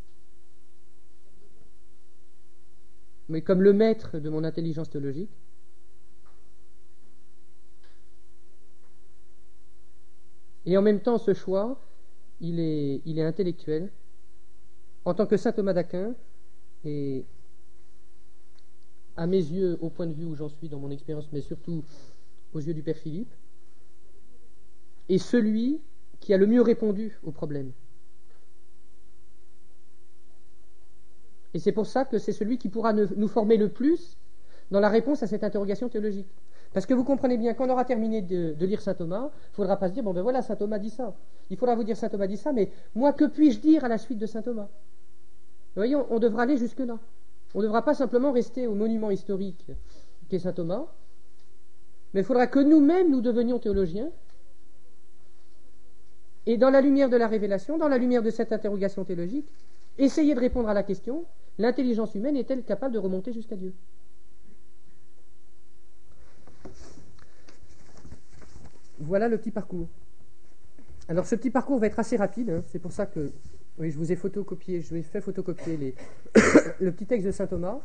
mais comme le maître de mon intelligence théologique. Et en même temps, ce choix, il est intellectuel. En tant que saint Thomas d'Aquin, et à mes yeux, au point de vue où j'en suis dans mon expérience, mais surtout aux yeux du Père Philippe, est celui qui a le mieux répondu au problème. Et c'est pour ça que c'est celui qui pourra nous former le plus dans la réponse à cette interrogation théologique. Parce que vous comprenez bien, quand on aura terminé de lire saint Thomas, il ne faudra pas se dire, bon ben voilà, saint Thomas dit ça. Il faudra vous dire, saint Thomas dit ça, mais moi, que puis-je dire à la suite de saint Thomas? Vous voyez, on devra aller jusque-là. On ne devra pas simplement rester au monument historique qu'est saint Thomas, mais il faudra que nous-mêmes, nous devenions théologiens, et dans la lumière de la révélation, dans la lumière de cette interrogation théologique, essayer de répondre à la question, l'intelligence humaine est-elle capable de remonter jusqu'à Dieu? Voilà le petit parcours. Alors ce petit parcours va être assez rapide, hein, c'est pour ça que oui, je vous ai fait photocopier le petit texte de saint Thomas.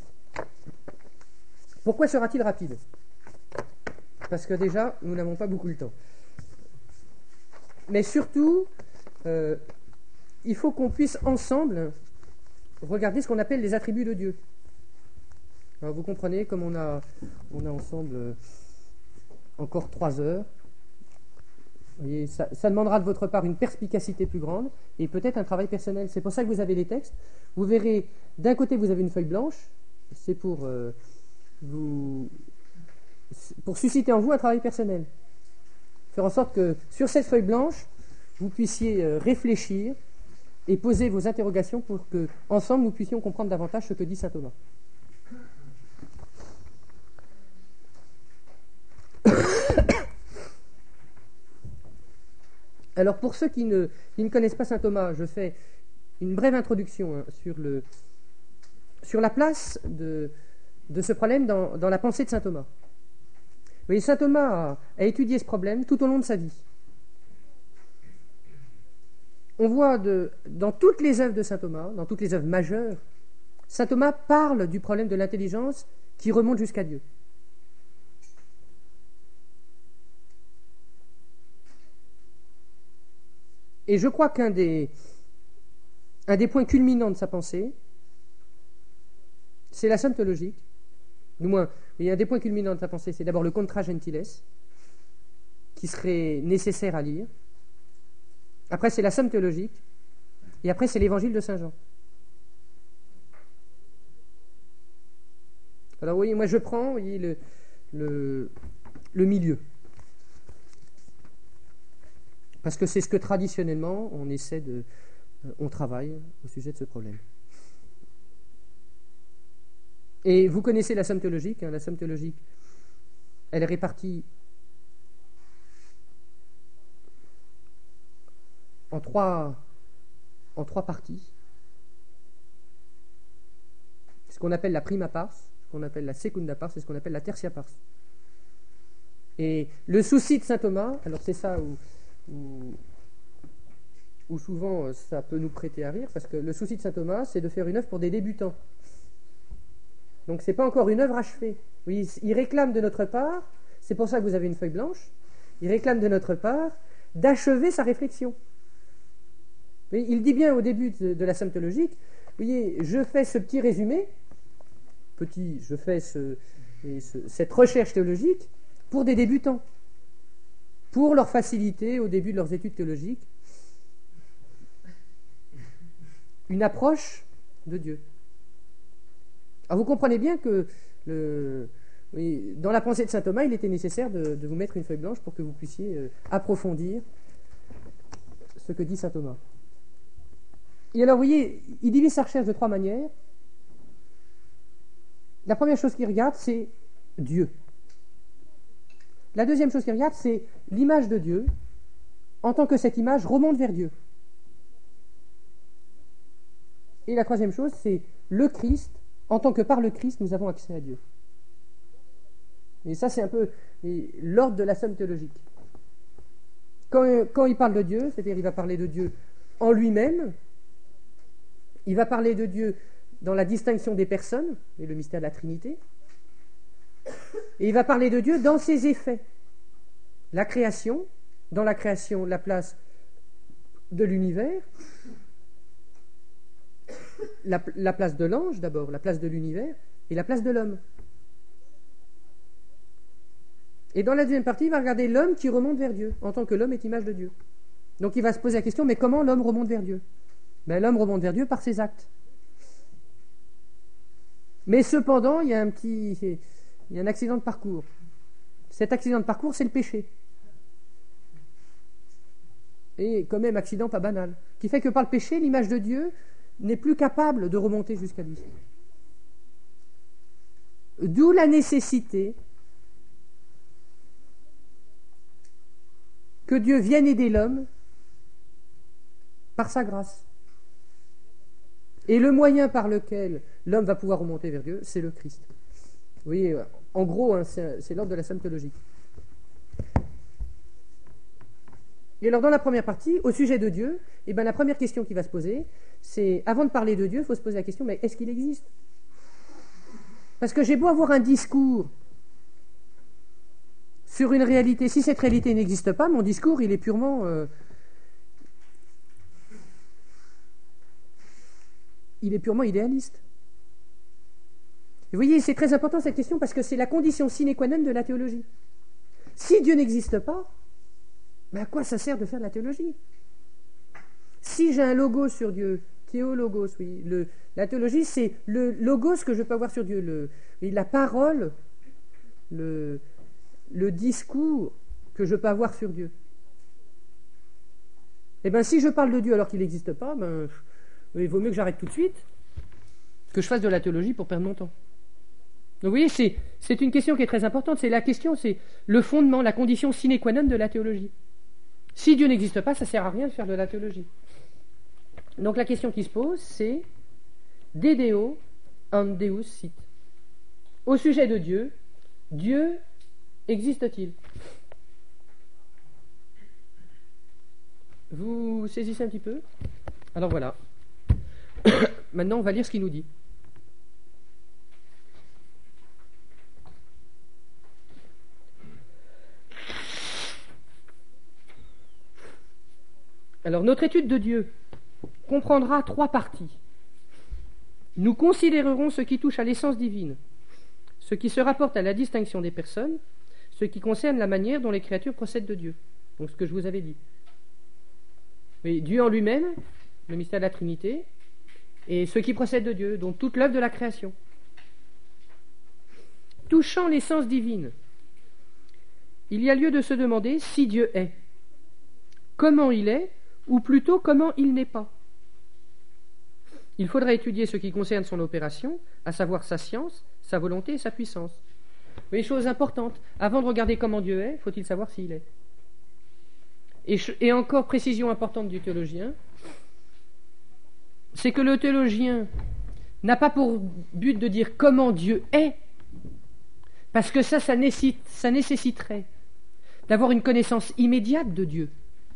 Pourquoi sera-t-il rapide? Parce que déjà, nous n'avons pas beaucoup le temps. Mais surtout, il faut qu'on puisse ensemble regarder ce qu'on appelle les attributs de Dieu. Alors vous comprenez, comme on a ensemble encore 3 heures, vous voyez, ça demandera de votre part une perspicacité plus grande et peut-être un travail personnel. C'est pour ça que vous avez les textes. Vous verrez, d'un côté vous avez une feuille blanche, c'est pour susciter en vous un travail personnel. Faire en sorte que sur cette feuille blanche, vous puissiez réfléchir et poser vos interrogations pour que, ensemble, nous puissions comprendre davantage ce que dit saint Thomas. Alors, pour ceux qui ne connaissent pas saint Thomas, je fais une brève introduction sur la place de ce problème dans la pensée de saint Thomas. Vous voyez, saint Thomas a étudié ce problème tout au long de sa vie. On voit dans toutes les œuvres de saint Thomas, dans toutes les œuvres majeures, saint Thomas parle du problème de l'intelligence qui remonte jusqu'à Dieu. Et je crois qu'un des points culminants de sa pensée, c'est la somme théologique. Du moins, il y a un des points culminants de sa pensée, c'est d'abord le Contra Gentiles, qui serait nécessaire à lire. Après, c'est la somme théologique. Et après, c'est l'évangile de saint Jean. Alors, vous voyez, moi, je prends, vous voyez, le milieu. Parce que c'est ce que traditionnellement on travaille au sujet de ce problème. Et vous connaissez la somme théologique. La somme théologique, elle est répartie en trois parties. Ce qu'on appelle la prima pars, ce qu'on appelle la secunda pars et ce qu'on appelle la tertia pars. Et le souci de saint Thomas, alors c'est ça où souvent ça peut nous prêter à rire, parce que le souci de saint Thomas, c'est de faire une œuvre pour des débutants. Donc c'est pas encore une œuvre achevée. Oui, il réclame de notre part, c'est pour ça que vous avez une feuille blanche, il réclame de notre part d'achever sa réflexion. Oui, il dit bien au début de la somme théologique, vous voyez, je fais ce petit résumé, je fais cette recherche théologique pour des débutants, pour leur faciliter au début de leurs études théologiques une approche de Dieu. Alors vous comprenez bien que dans la pensée de saint Thomas, il était nécessaire de vous mettre une feuille blanche pour que vous puissiez approfondir ce que dit saint Thomas. Et alors, vous voyez, il divise sa recherche de 3 manières. La première chose qu'il regarde, c'est Dieu. La deuxième chose qu'il regarde, c'est l'image de Dieu, en tant que cette image remonte vers Dieu. Et la troisième chose, c'est le Christ, en tant que par le Christ, nous avons accès à Dieu. Et ça, c'est un peu l'ordre de la somme théologique. Quand il parle de Dieu, c'est-à-dire il va parler de Dieu en lui-même, il va parler de Dieu dans la distinction des personnes, et le mystère de la Trinité, et il va parler de Dieu dans ses effets. La création, dans la création, la place de l'univers, la place de l'ange d'abord, la place de l'univers, et la place de l'homme. Et dans la deuxième partie, il va regarder l'homme qui remonte vers Dieu, en tant que l'homme est image de Dieu. Donc il va se poser la question, mais comment l'homme remonte vers Dieu? Ben, l'homme remonte vers Dieu par ses actes. Mais cependant, il y a un accident de parcours. Cet accident de parcours, c'est le péché. Et quand même, accident pas banal. Qui fait que par le péché, l'image de Dieu n'est plus capable de remonter jusqu'à lui. D'où la nécessité que Dieu vienne aider l'homme par sa grâce. Et le moyen par lequel l'homme va pouvoir remonter vers Dieu, c'est le Christ. Vous voyez, en gros, c'est l'ordre de la somatologie. Et alors, dans la première partie, au sujet de Dieu, la première question qui va se poser, c'est, avant de parler de Dieu, il faut se poser la question, mais est-ce qu'il existe? Parce que j'ai beau avoir un discours sur une réalité, si cette réalité n'existe pas, mon discours, il est purement... il est purement idéaliste. Vous voyez, c'est très important cette question parce que c'est la condition sine qua non de la théologie. Si Dieu n'existe pas, à quoi ça sert de faire de la théologie? Si j'ai un logos sur Dieu, théologos, oui, la théologie c'est le logos que je peux avoir sur Dieu, la parole, le discours que je peux avoir sur Dieu. Eh bien, si je parle de Dieu alors qu'il n'existe pas, il vaut mieux que j'arrête tout de suite que je fasse de la théologie pour perdre mon temps. Donc vous voyez, c'est une question qui est très importante. C'est le fondement, la condition sine qua non de la théologie. Si Dieu n'existe pas, ça ne sert à rien de faire de la théologie. Donc la question qui se pose, c'est De Deo an Deus sit. Au sujet de Dieu, Dieu existe-t-il? Vous saisissez un petit peu? Alors voilà. Maintenant, on va lire ce qu'il nous dit. Alors, notre étude de Dieu comprendra 3 parties. Nous considérerons ce qui touche à l'essence divine, ce qui se rapporte à la distinction des personnes, ce qui concerne la manière dont les créatures procèdent de Dieu. Donc, ce que je vous avais dit. Oui, Dieu en lui-même, le mystère de la Trinité, et ce qui procède de Dieu, donc toute l'œuvre de la création. Touchant l'essence divine, il y a lieu de se demander si Dieu est, comment il est, ou plutôt comment il n'est pas. Il faudra étudier ce qui concerne son opération, à savoir sa science, sa volonté et sa puissance. Mais chose importante, avant de regarder comment Dieu est, faut-il savoir s'il est. Et encore précision importante du théologien, c'est que le théologien n'a pas pour but de dire comment Dieu est, parce que ça nécessiterait d'avoir une connaissance immédiate de Dieu.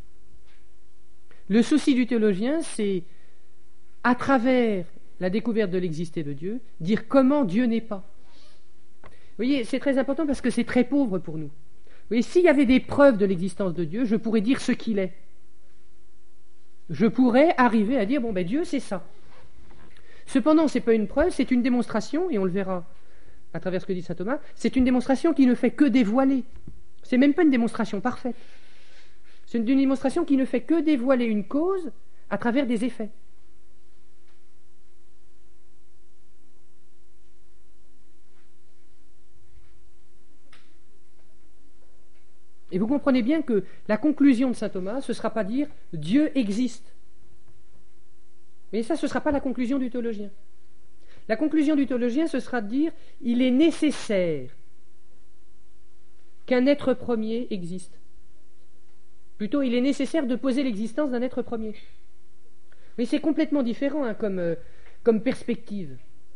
Le souci du théologien, c'est, à travers la découverte de l'existé de Dieu, dire comment Dieu n'est pas. Vous voyez, c'est très important parce que c'est très pauvre pour nous. Vous voyez, s'il y avait des preuves de l'existence de Dieu, je pourrais dire ce qu'il est. Je pourrais arriver à dire, Dieu, c'est ça. Cependant, ce n'est pas une preuve, c'est une démonstration, et on le verra à travers ce que dit saint Thomas, c'est une démonstration qui ne fait que dévoiler. Ce n'est même pas une démonstration parfaite. C'est une démonstration qui ne fait que dévoiler une cause à travers des effets. Et vous comprenez bien que la conclusion de saint Thomas, ce ne sera pas dire « Dieu existe ». Mais ça, ce ne sera pas la conclusion du théologien. La conclusion du théologien, ce sera de dire « Il est nécessaire qu'un être premier existe ». Plutôt, il est nécessaire de poser l'existence d'un être premier. Mais c'est complètement différent comme perspective.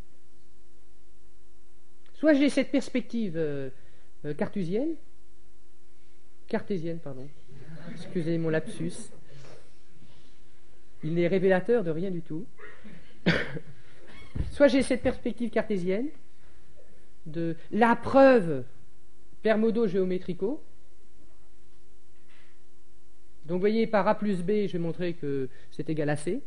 Soit j'ai cette perspective cartésienne, excusez mon lapsus, il n'est révélateur de rien du tout. Soit j'ai cette perspective cartésienne de la preuve permodo-géométrico. Donc vous voyez, par A plus B, je vais montrer que c'est égal à C.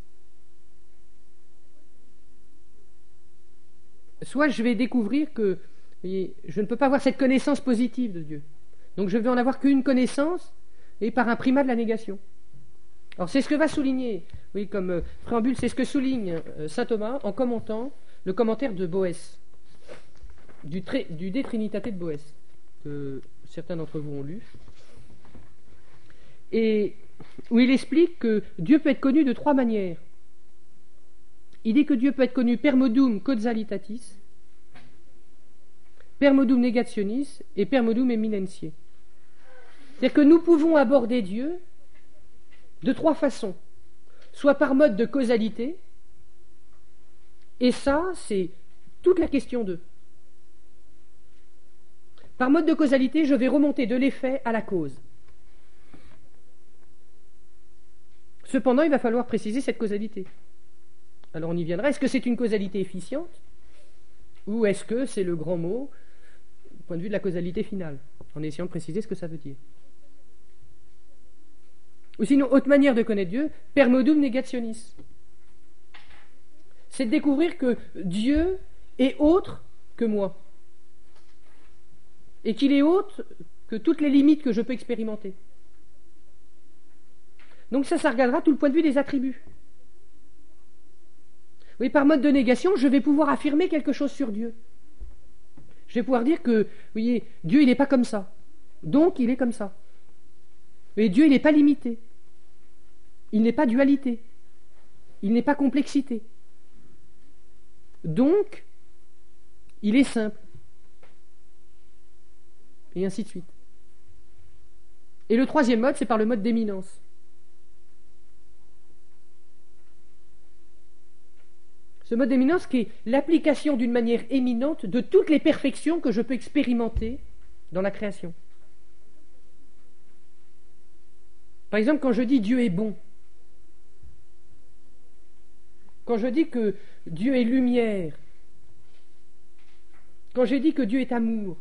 Soit je vais découvrir que, vous voyez, je ne peux pas avoir cette connaissance positive de Dieu. Donc je vais en avoir qu'une connaissance, et par un primat de la négation. Alors c'est ce que va souligner, oui, comme préambule, c'est ce que souligne saint Thomas en commentant le commentaire de Boès, du De Trinitate de Boès, que certains d'entre vous ont lu, et où il explique que Dieu peut être connu de 3 manières. Il dit que Dieu peut être connu per modum causalitatis, per modum negationis et per modum eminentiae. C'est-à-dire que nous pouvons aborder Dieu de 3 façons. Soit par mode de causalité, et ça, c'est toute la question d'eux. Par mode de causalité, je vais remonter de l'effet à la cause. Cependant, il va falloir préciser cette causalité. Alors on y viendra. Est-ce que c'est une causalité efficiente ou est-ce que c'est le grand mot du point de vue de la causalité finale, en essayant de préciser ce que ça veut dire. Ou sinon, autre manière de connaître Dieu, per modum negationis. C'est de découvrir que Dieu est autre que moi. Et qu'il est autre que toutes les limites que je peux expérimenter. Donc ça regardera tout le point de vue des attributs. Oui, par mode de négation, je vais pouvoir affirmer quelque chose sur Dieu. Je vais pouvoir dire que, vous voyez, Dieu, il n'est pas comme ça. Donc, il est comme ça. Mais Dieu, il n'est pas limité. Il n'est pas dualité. Il n'est pas complexité. Donc, il est simple. Et ainsi de suite. Et le 3e mode, c'est par le mode d'éminence. Ce mode d'éminence qui est l'application d'une manière éminente de toutes les perfections que je peux expérimenter dans la création. Par exemple, quand je dis Dieu est bon, quand je dis que Dieu est lumière, quand je dis que Dieu est amour,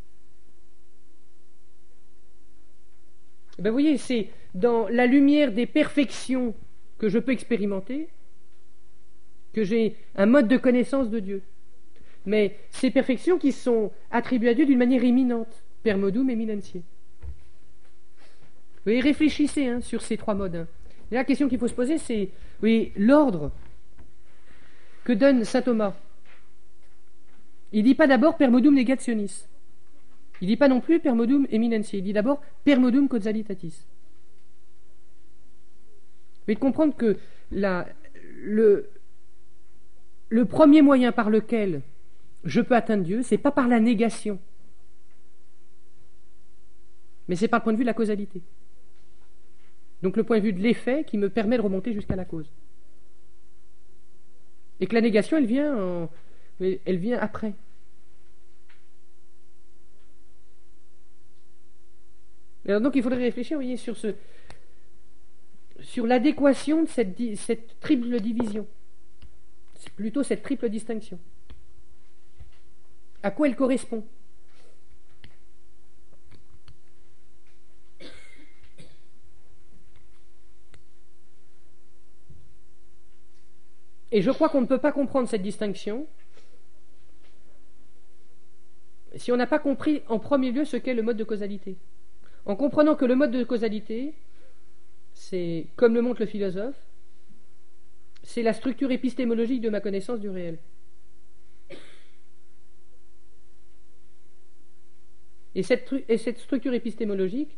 ben vous voyez, c'est dans la lumière des perfections que je peux expérimenter que j'ai un mode de connaissance de Dieu. Mais ces perfections qui sont attribuées à Dieu d'une manière éminente, per modum eminentiae. Vous voyez, réfléchissez sur ces 3 modes. Et la question qu'il faut se poser, c'est oui, l'ordre que donne saint Thomas. Il ne dit pas d'abord per modum negationis. Il ne dit pas non plus per modum eminentiae. Il dit d'abord per modum causalitatis. Mais de comprendre que le premier moyen par lequel je peux atteindre Dieu, ce n'est pas par la négation, mais c'est par le point de vue de la causalité. Donc le point de vue de l'effet qui me permet de remonter jusqu'à la cause. Et que la négation, elle vient après. Alors donc il faudrait réfléchir, vous voyez, sur l'adéquation de cette triple division. C'est plutôt cette triple distinction. À quoi elle correspond? Et je crois qu'on ne peut pas comprendre cette distinction si on n'a pas compris en premier lieu ce qu'est le mode de causalité. En comprenant que le mode de causalité, c'est, comme le montre le philosophe, c'est la structure épistémologique de ma connaissance du réel. Et cette structure épistémologique,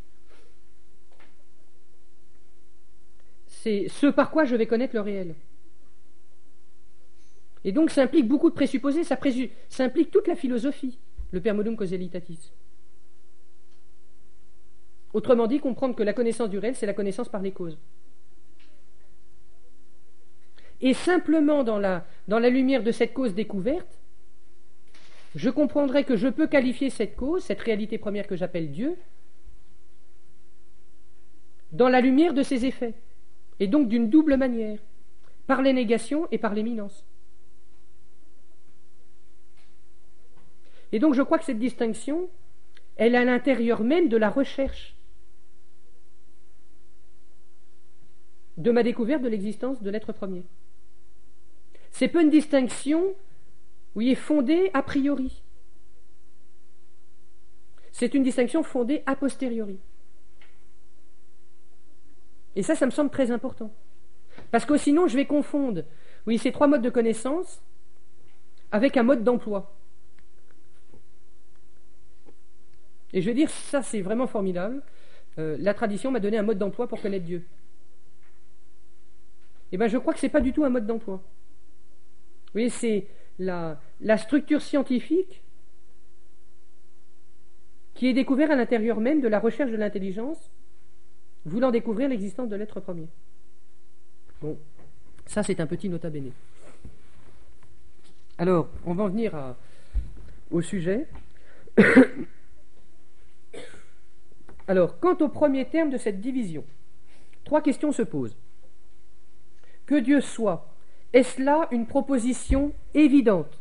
c'est ce par quoi je vais connaître le réel. Et donc ça implique beaucoup de présupposés, ça implique toute la philosophie, le per modum causalitatis. Autrement dit, comprendre que la connaissance du réel, c'est la connaissance par les causes. Et simplement dans la lumière de cette cause découverte, je comprendrai que je peux qualifier cette cause, cette réalité première que j'appelle Dieu, dans la lumière de ses effets, et donc d'une double manière, par les négations et par l'éminence. Et donc je crois que cette distinction, elle est à l'intérieur même de la recherche de ma découverte de l'existence de l'être premier. C'est pas une distinction, oui, fondée a priori. C'est une distinction fondée a posteriori. Et ça me semble très important. Parce que sinon, je vais confondre, oui, ces trois modes de connaissance avec un mode d'emploi. Et je vais dire, ça c'est vraiment formidable. La tradition m'a donné un mode d'emploi pour connaître Dieu. Eh bien, je crois que ce n'est pas du tout un mode d'emploi. Vous voyez, c'est la structure scientifique qui est découverte à l'intérieur même de la recherche de l'intelligence, voulant découvrir l'existence de l'être premier. Bon, ça c'est un petit nota bene. Alors, on va en venir au sujet. Alors, quant au premier terme de cette division, trois questions se posent. Que Dieu soit, est-ce là une proposition évidente?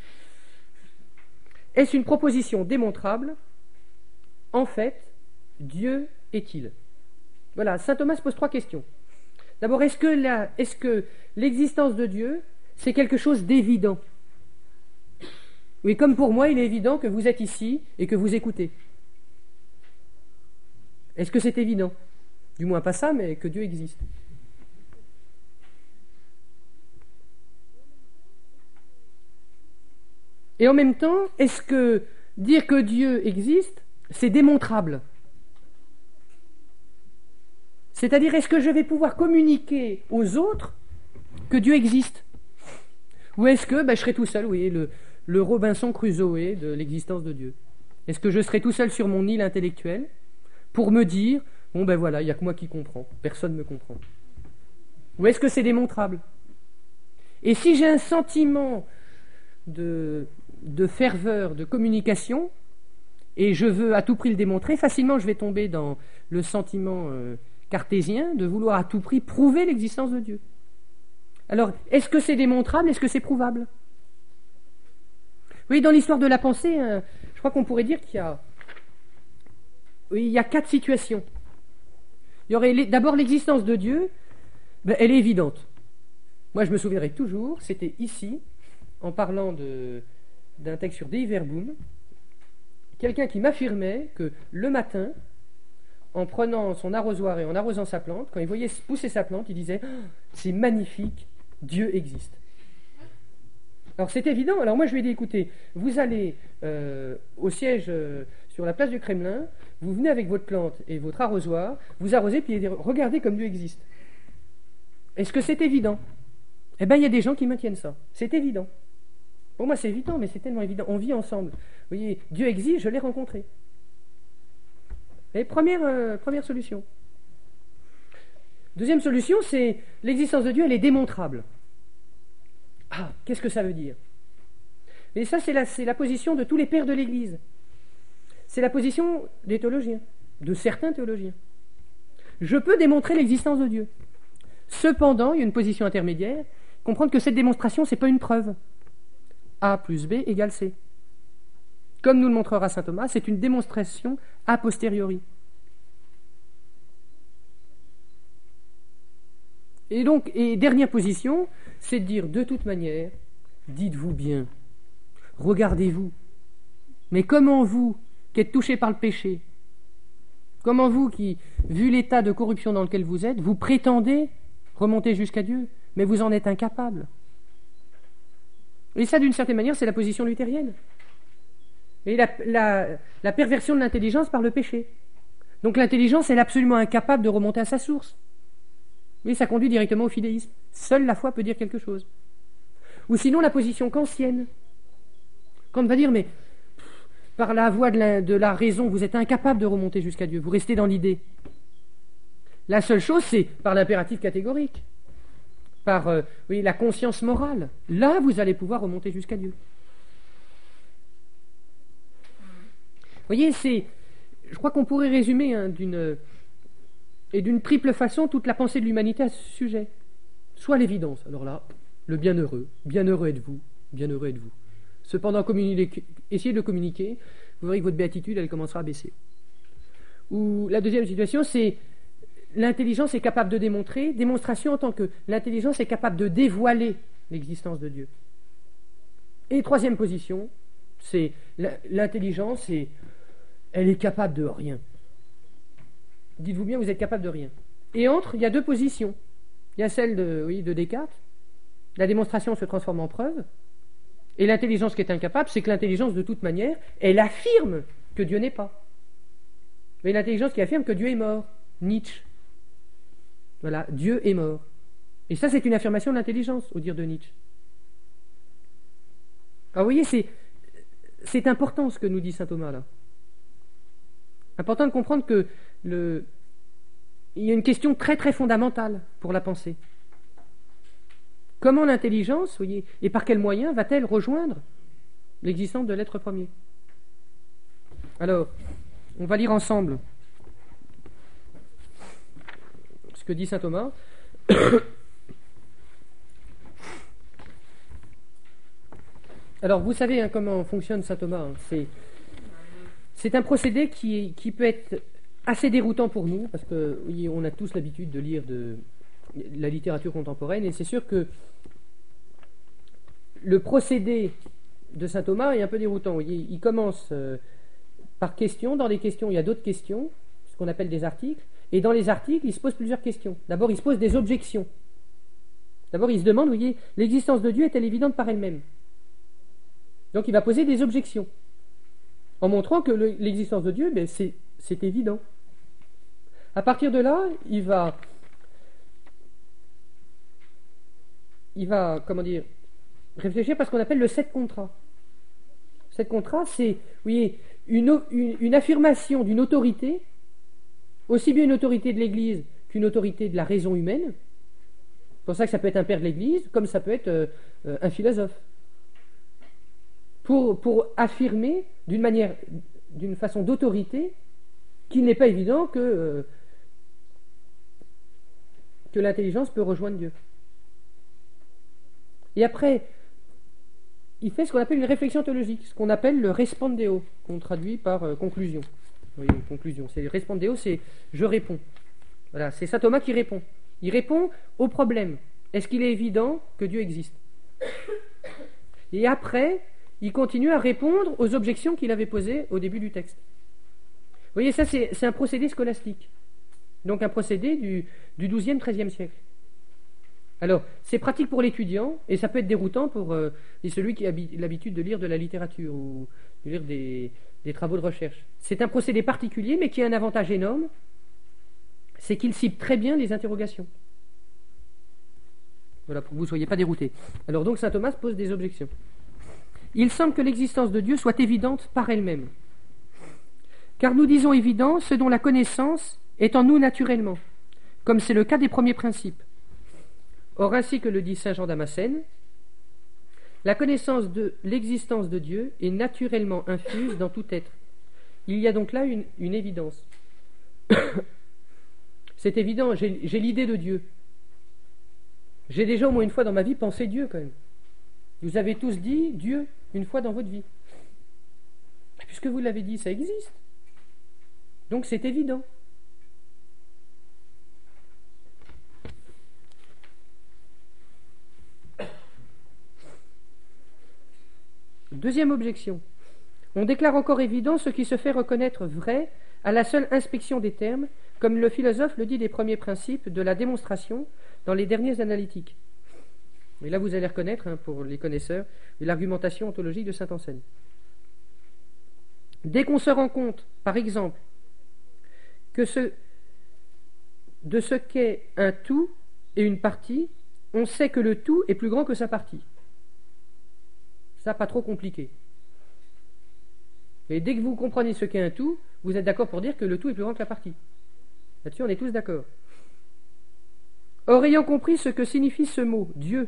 Est-ce une proposition démontrable? En fait, Dieu est-il? Voilà, saint Thomas pose trois questions. D'abord, est-ce que l'existence de Dieu, c'est quelque chose d'évident? Oui, comme pour moi, il est évident que vous êtes ici et que vous écoutez. Est-ce que c'est évident? Du moins pas ça, mais que Dieu existe. Et en même temps, est-ce que dire que Dieu existe, c'est démontrable? C'est-à-dire, est-ce que je vais pouvoir communiquer aux autres que Dieu existe? Ou est-ce que je serai tout seul, oui, le Robinson Crusoe de l'existence de Dieu? Est-ce que je serai tout seul sur mon île intellectuelle pour me dire, bon voilà, il n'y a que moi qui comprends, personne ne me comprend? Ou est-ce que c'est démontrable? Et si j'ai un sentiment de ferveur, de communication, et je veux à tout prix le démontrer, facilement je vais tomber dans le sentiment cartésien de vouloir à tout prix prouver l'existence de Dieu. Alors, est-ce que c'est démontrable? Est-ce que c'est prouvable? Oui, dans l'histoire de la pensée, je crois qu'on pourrait dire qu'il y a quatre situations. Il y aurait d'abord l'existence de Dieu, elle est évidente. Moi, je me souviendrai toujours, c'était ici, en parlant d'un texte sur Dei Verbum, quelqu'un qui m'affirmait que le matin, en prenant son arrosoir et en arrosant sa plante, quand il voyait pousser sa plante, il disait « C'est magnifique, Dieu existe ». Alors c'est évident, alors moi je lui ai dit « Écoutez, vous allez au siège sur la place du Kremlin, vous venez avec votre plante et votre arrosoir, vous arrosez, puis regardez comme Dieu existe ». Est-ce que c'est évident? Eh bien il y a des gens qui maintiennent ça, c'est évident. Pour moi c'est évident, mais c'est tellement évident, on vit ensemble. Vous voyez, Dieu existe, je l'ai rencontré. Et première solution. Deuxième solution, c'est l'existence de Dieu, elle est démontrable. Ah, qu'est-ce que ça veut dire? Et ça, c'est la position de tous les pères de l'Église. C'est la position des théologiens, de certains théologiens. Je peux démontrer l'existence de Dieu. Cependant, il y a une position intermédiaire, comprendre que cette démonstration, ce n'est pas une preuve. A plus B égale C. Comme nous le montrera saint Thomas, c'est une démonstration a posteriori. Et donc, dernière position, c'est de dire de toute manière, dites-vous bien, regardez-vous. Mais comment vous, qui êtes touché par le péché, comment vous qui, vu l'état de corruption dans lequel vous êtes, vous prétendez remonter jusqu'à Dieu, mais vous en êtes incapable. Et ça, d'une certaine manière, c'est la position luthérienne. Et la perversion de l'intelligence par le péché. Donc l'intelligence, elle est absolument incapable de remonter à sa source. Oui, ça conduit directement au fidéisme. Seule la foi peut dire quelque chose. Ou sinon la position kantienne. Quand on va dire, mais par la voie de la raison, vous êtes incapable de remonter jusqu'à Dieu, vous restez dans l'idée. La seule chose, c'est par l'impératif catégorique, par la conscience morale. Là, vous allez pouvoir remonter jusqu'à Dieu. Vous voyez, je crois qu'on pourrait résumer d'une triple façon toute la pensée de l'humanité à ce sujet. Soit l'évidence, alors là, le bienheureux êtes-vous, bienheureux êtes-vous. Cependant, essayez de communiquer, vous verrez que votre béatitude, elle commencera à baisser. Ou la deuxième situation, c'est l'intelligence est capable de démontrer, démonstration en tant que l'intelligence est capable de dévoiler l'existence de Dieu. Et troisième position, c'est l'intelligence, elle est capable de rien. Dites-vous bien, vous êtes capable de rien. Et il y a deux positions. Il y a celle de Descartes, la démonstration se transforme en preuve, et l'intelligence qui est incapable, c'est que l'intelligence, de toute manière, elle affirme que Dieu n'est pas. Mais l'intelligence qui affirme que Dieu est mort. Nietzsche. Voilà, Dieu est mort. Et ça, c'est une affirmation de l'intelligence, au dire de Nietzsche. Alors, vous voyez, c'est important ce que nous dit saint Thomas, là. Important de comprendre que il y a une question très très fondamentale pour la pensée. Comment l'intelligence, vous voyez, et par quels moyens va-t-elle rejoindre l'existence de l'être premier? Alors, on va lire ensemble ce que dit saint Thomas. Alors, vous savez comment fonctionne saint Thomas. C'est un procédé qui peut être assez déroutant pour nous, parce que oui, on a tous l'habitude de lire de la littérature contemporaine, et c'est sûr que le procédé de saint Thomas est un peu déroutant. Il commence par questions. Dans les questions, il y a d'autres questions, ce qu'on appelle des articles, et dans les articles, il se pose plusieurs questions. D'abord, il se pose des objections. D'abord, il se demande, vous voyez, l'existence de Dieu est-elle évidente par elle-même? Donc, il va poser des objections, en montrant que l'existence de Dieu, c'est évident. À partir de là, il va réfléchir par ce qu'on appelle le sept contrat. Sept contrat, c'est, vous voyez, une affirmation d'une autorité, aussi bien une autorité de l'Église qu'une autorité de la raison humaine. C'est pour ça que ça peut être un père de l'Église, comme ça peut être un philosophe. Pour affirmer d'une façon d'autorité qu'il n'est pas évident que l'intelligence peut rejoindre Dieu. Et après, il fait ce qu'on appelle une réflexion théologique, ce qu'on appelle le respondeo, qu'on traduit par conclusion. Oui, une conclusion. C'est respondeo, c'est je réponds. Voilà, c'est saint Thomas qui répond. Il répond au problème. Est-ce qu'il est évident que Dieu existe? Et après, il continue à répondre aux objections qu'il avait posées au début du texte. Vous voyez, ça c'est un procédé scolastique. Donc un procédé du XIIe, XIIIe siècle. Alors, c'est pratique pour l'étudiant, et ça peut être déroutant pour celui qui a l'habitude de lire de la littérature ou de lire des travaux de recherche. C'est un procédé particulier, mais qui a un avantage énorme, c'est qu'il cible très bien les interrogations. Voilà, pour que vous ne soyez pas déroutés. Alors donc, saint Thomas pose des objections. Il semble que l'existence de Dieu soit évidente par elle-même. Car nous disons évident ce dont la connaissance est en nous naturellement, comme c'est le cas des premiers principes. Or, ainsi que le dit saint Jean Damascène, la connaissance de l'existence de Dieu est naturellement infuse dans tout être. Il y a donc là une évidence. C'est évident, j'ai l'idée de Dieu. J'ai déjà au moins une fois dans ma vie pensé Dieu quand même. Vous avez tous dit Dieu une fois dans votre vie. Puisque vous l'avez dit, ça existe. Donc c'est évident. Deuxième objection. On déclare encore évident ce qui se fait reconnaître vrai à la seule inspection des termes, comme le philosophe le dit des premiers principes de la démonstration dans les derniers analytiques. Et là, vous allez reconnaître, pour les connaisseurs, l'argumentation ontologique de saint Anselme. Dès qu'on se rend compte, par exemple, que de ce qu'est un tout et une partie, on sait que le tout est plus grand que sa partie. Ça, pas trop compliqué. Et dès que vous comprenez ce qu'est un tout, vous êtes d'accord pour dire que le tout est plus grand que la partie. Là-dessus, on est tous d'accord. Or, ayant compris ce que signifie ce mot, Dieu,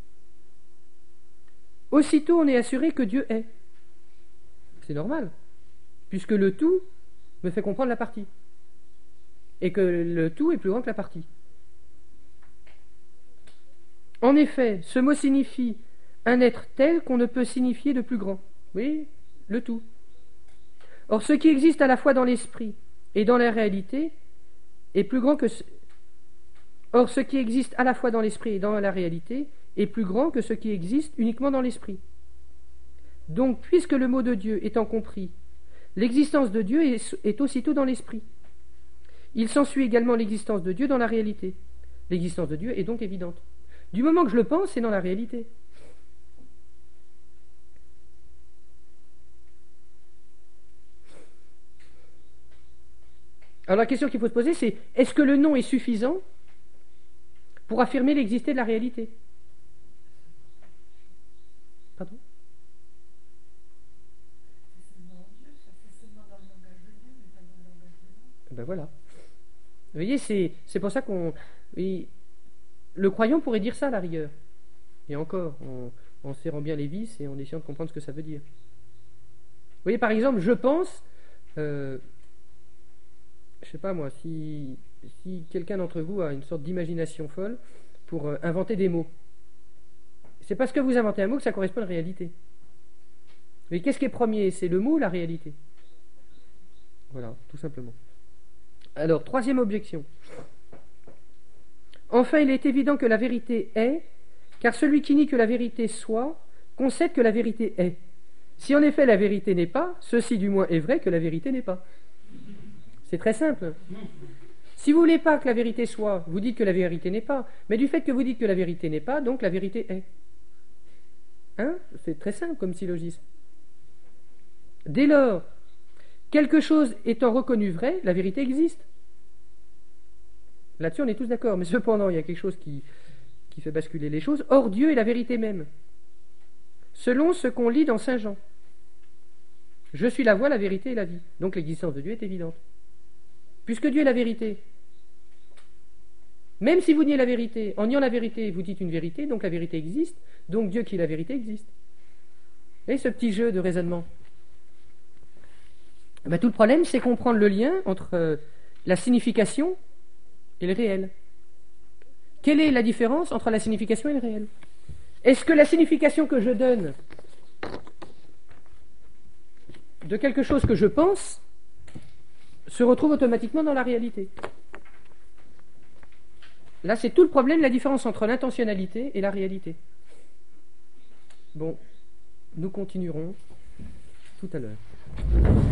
aussitôt on est assuré que Dieu est. C'est normal, puisque le tout me fait comprendre la partie. Et que le tout est plus grand que la partie. En effet, ce mot signifie un être tel qu'on ne peut signifier de plus grand. Oui, le tout. Or, ce qui existe à la fois dans l'esprit et dans la réalité est plus grand que Or, ce qui existe à la fois dans l'esprit et dans la réalité est plus grand que ce qui existe uniquement dans l'esprit. Donc, puisque le mot de Dieu étant compris, l'existence de Dieu est aussitôt dans l'esprit. Il s'ensuit également l'existence de Dieu dans la réalité. L'existence de Dieu est donc évidente. Du moment que je le pense, c'est dans la réalité. Alors la question qu'il faut se poser, c'est est-ce que le nom est suffisant pour affirmer l'existence de la réalité? Pardon? Ben voilà. Vous voyez, c'est pour ça qu'on... Le croyant pourrait dire ça à la rigueur. Et encore, en serrant bien les vis et en essayant de comprendre ce que ça veut dire. Vous voyez, par exemple, je pense... je sais pas moi, si quelqu'un d'entre vous a une sorte d'imagination folle pour inventer des mots, c'est parce que vous inventez un mot que ça correspond à la réalité. Mais qu'est-ce qui est premier? C'est le mot ou la réalité? Voilà, tout simplement. Alors, troisième objection. Enfin, il est évident que la vérité est, car celui qui nie que la vérité soit, concède que la vérité est. Si en effet la vérité n'est pas, ceci du moins est vrai que la vérité n'est pas. C'est très simple. Si vous ne voulez pas que la vérité soit, vous dites que la vérité n'est pas. Mais du fait que vous dites que la vérité n'est pas, donc la vérité est. Hein? C'est très simple comme syllogisme. Dès lors, quelque chose étant reconnu vrai, la vérité existe. Là-dessus, on est tous d'accord. Mais cependant, il y a quelque chose qui fait basculer les choses. Or, Dieu est la vérité même. Selon ce qu'on lit dans Saint Jean. Je suis la voie, la vérité et la vie. Donc l'existence de Dieu est évidente. Puisque Dieu est la vérité, même si vous niez la vérité, en niant la vérité, vous dites une vérité, donc la vérité existe, donc Dieu qui est la vérité existe. Et ce petit jeu de raisonnement. Ben, tout le problème, c'est comprendre le lien entre la signification et le réel. Quelle est la différence entre la signification et le réel? Est-ce que la signification que je donne de quelque chose que je pense se retrouve automatiquement dans la réalité? Là, c'est tout le problème, la différence entre l'intentionnalité et la réalité. Bon, nous continuerons tout à l'heure.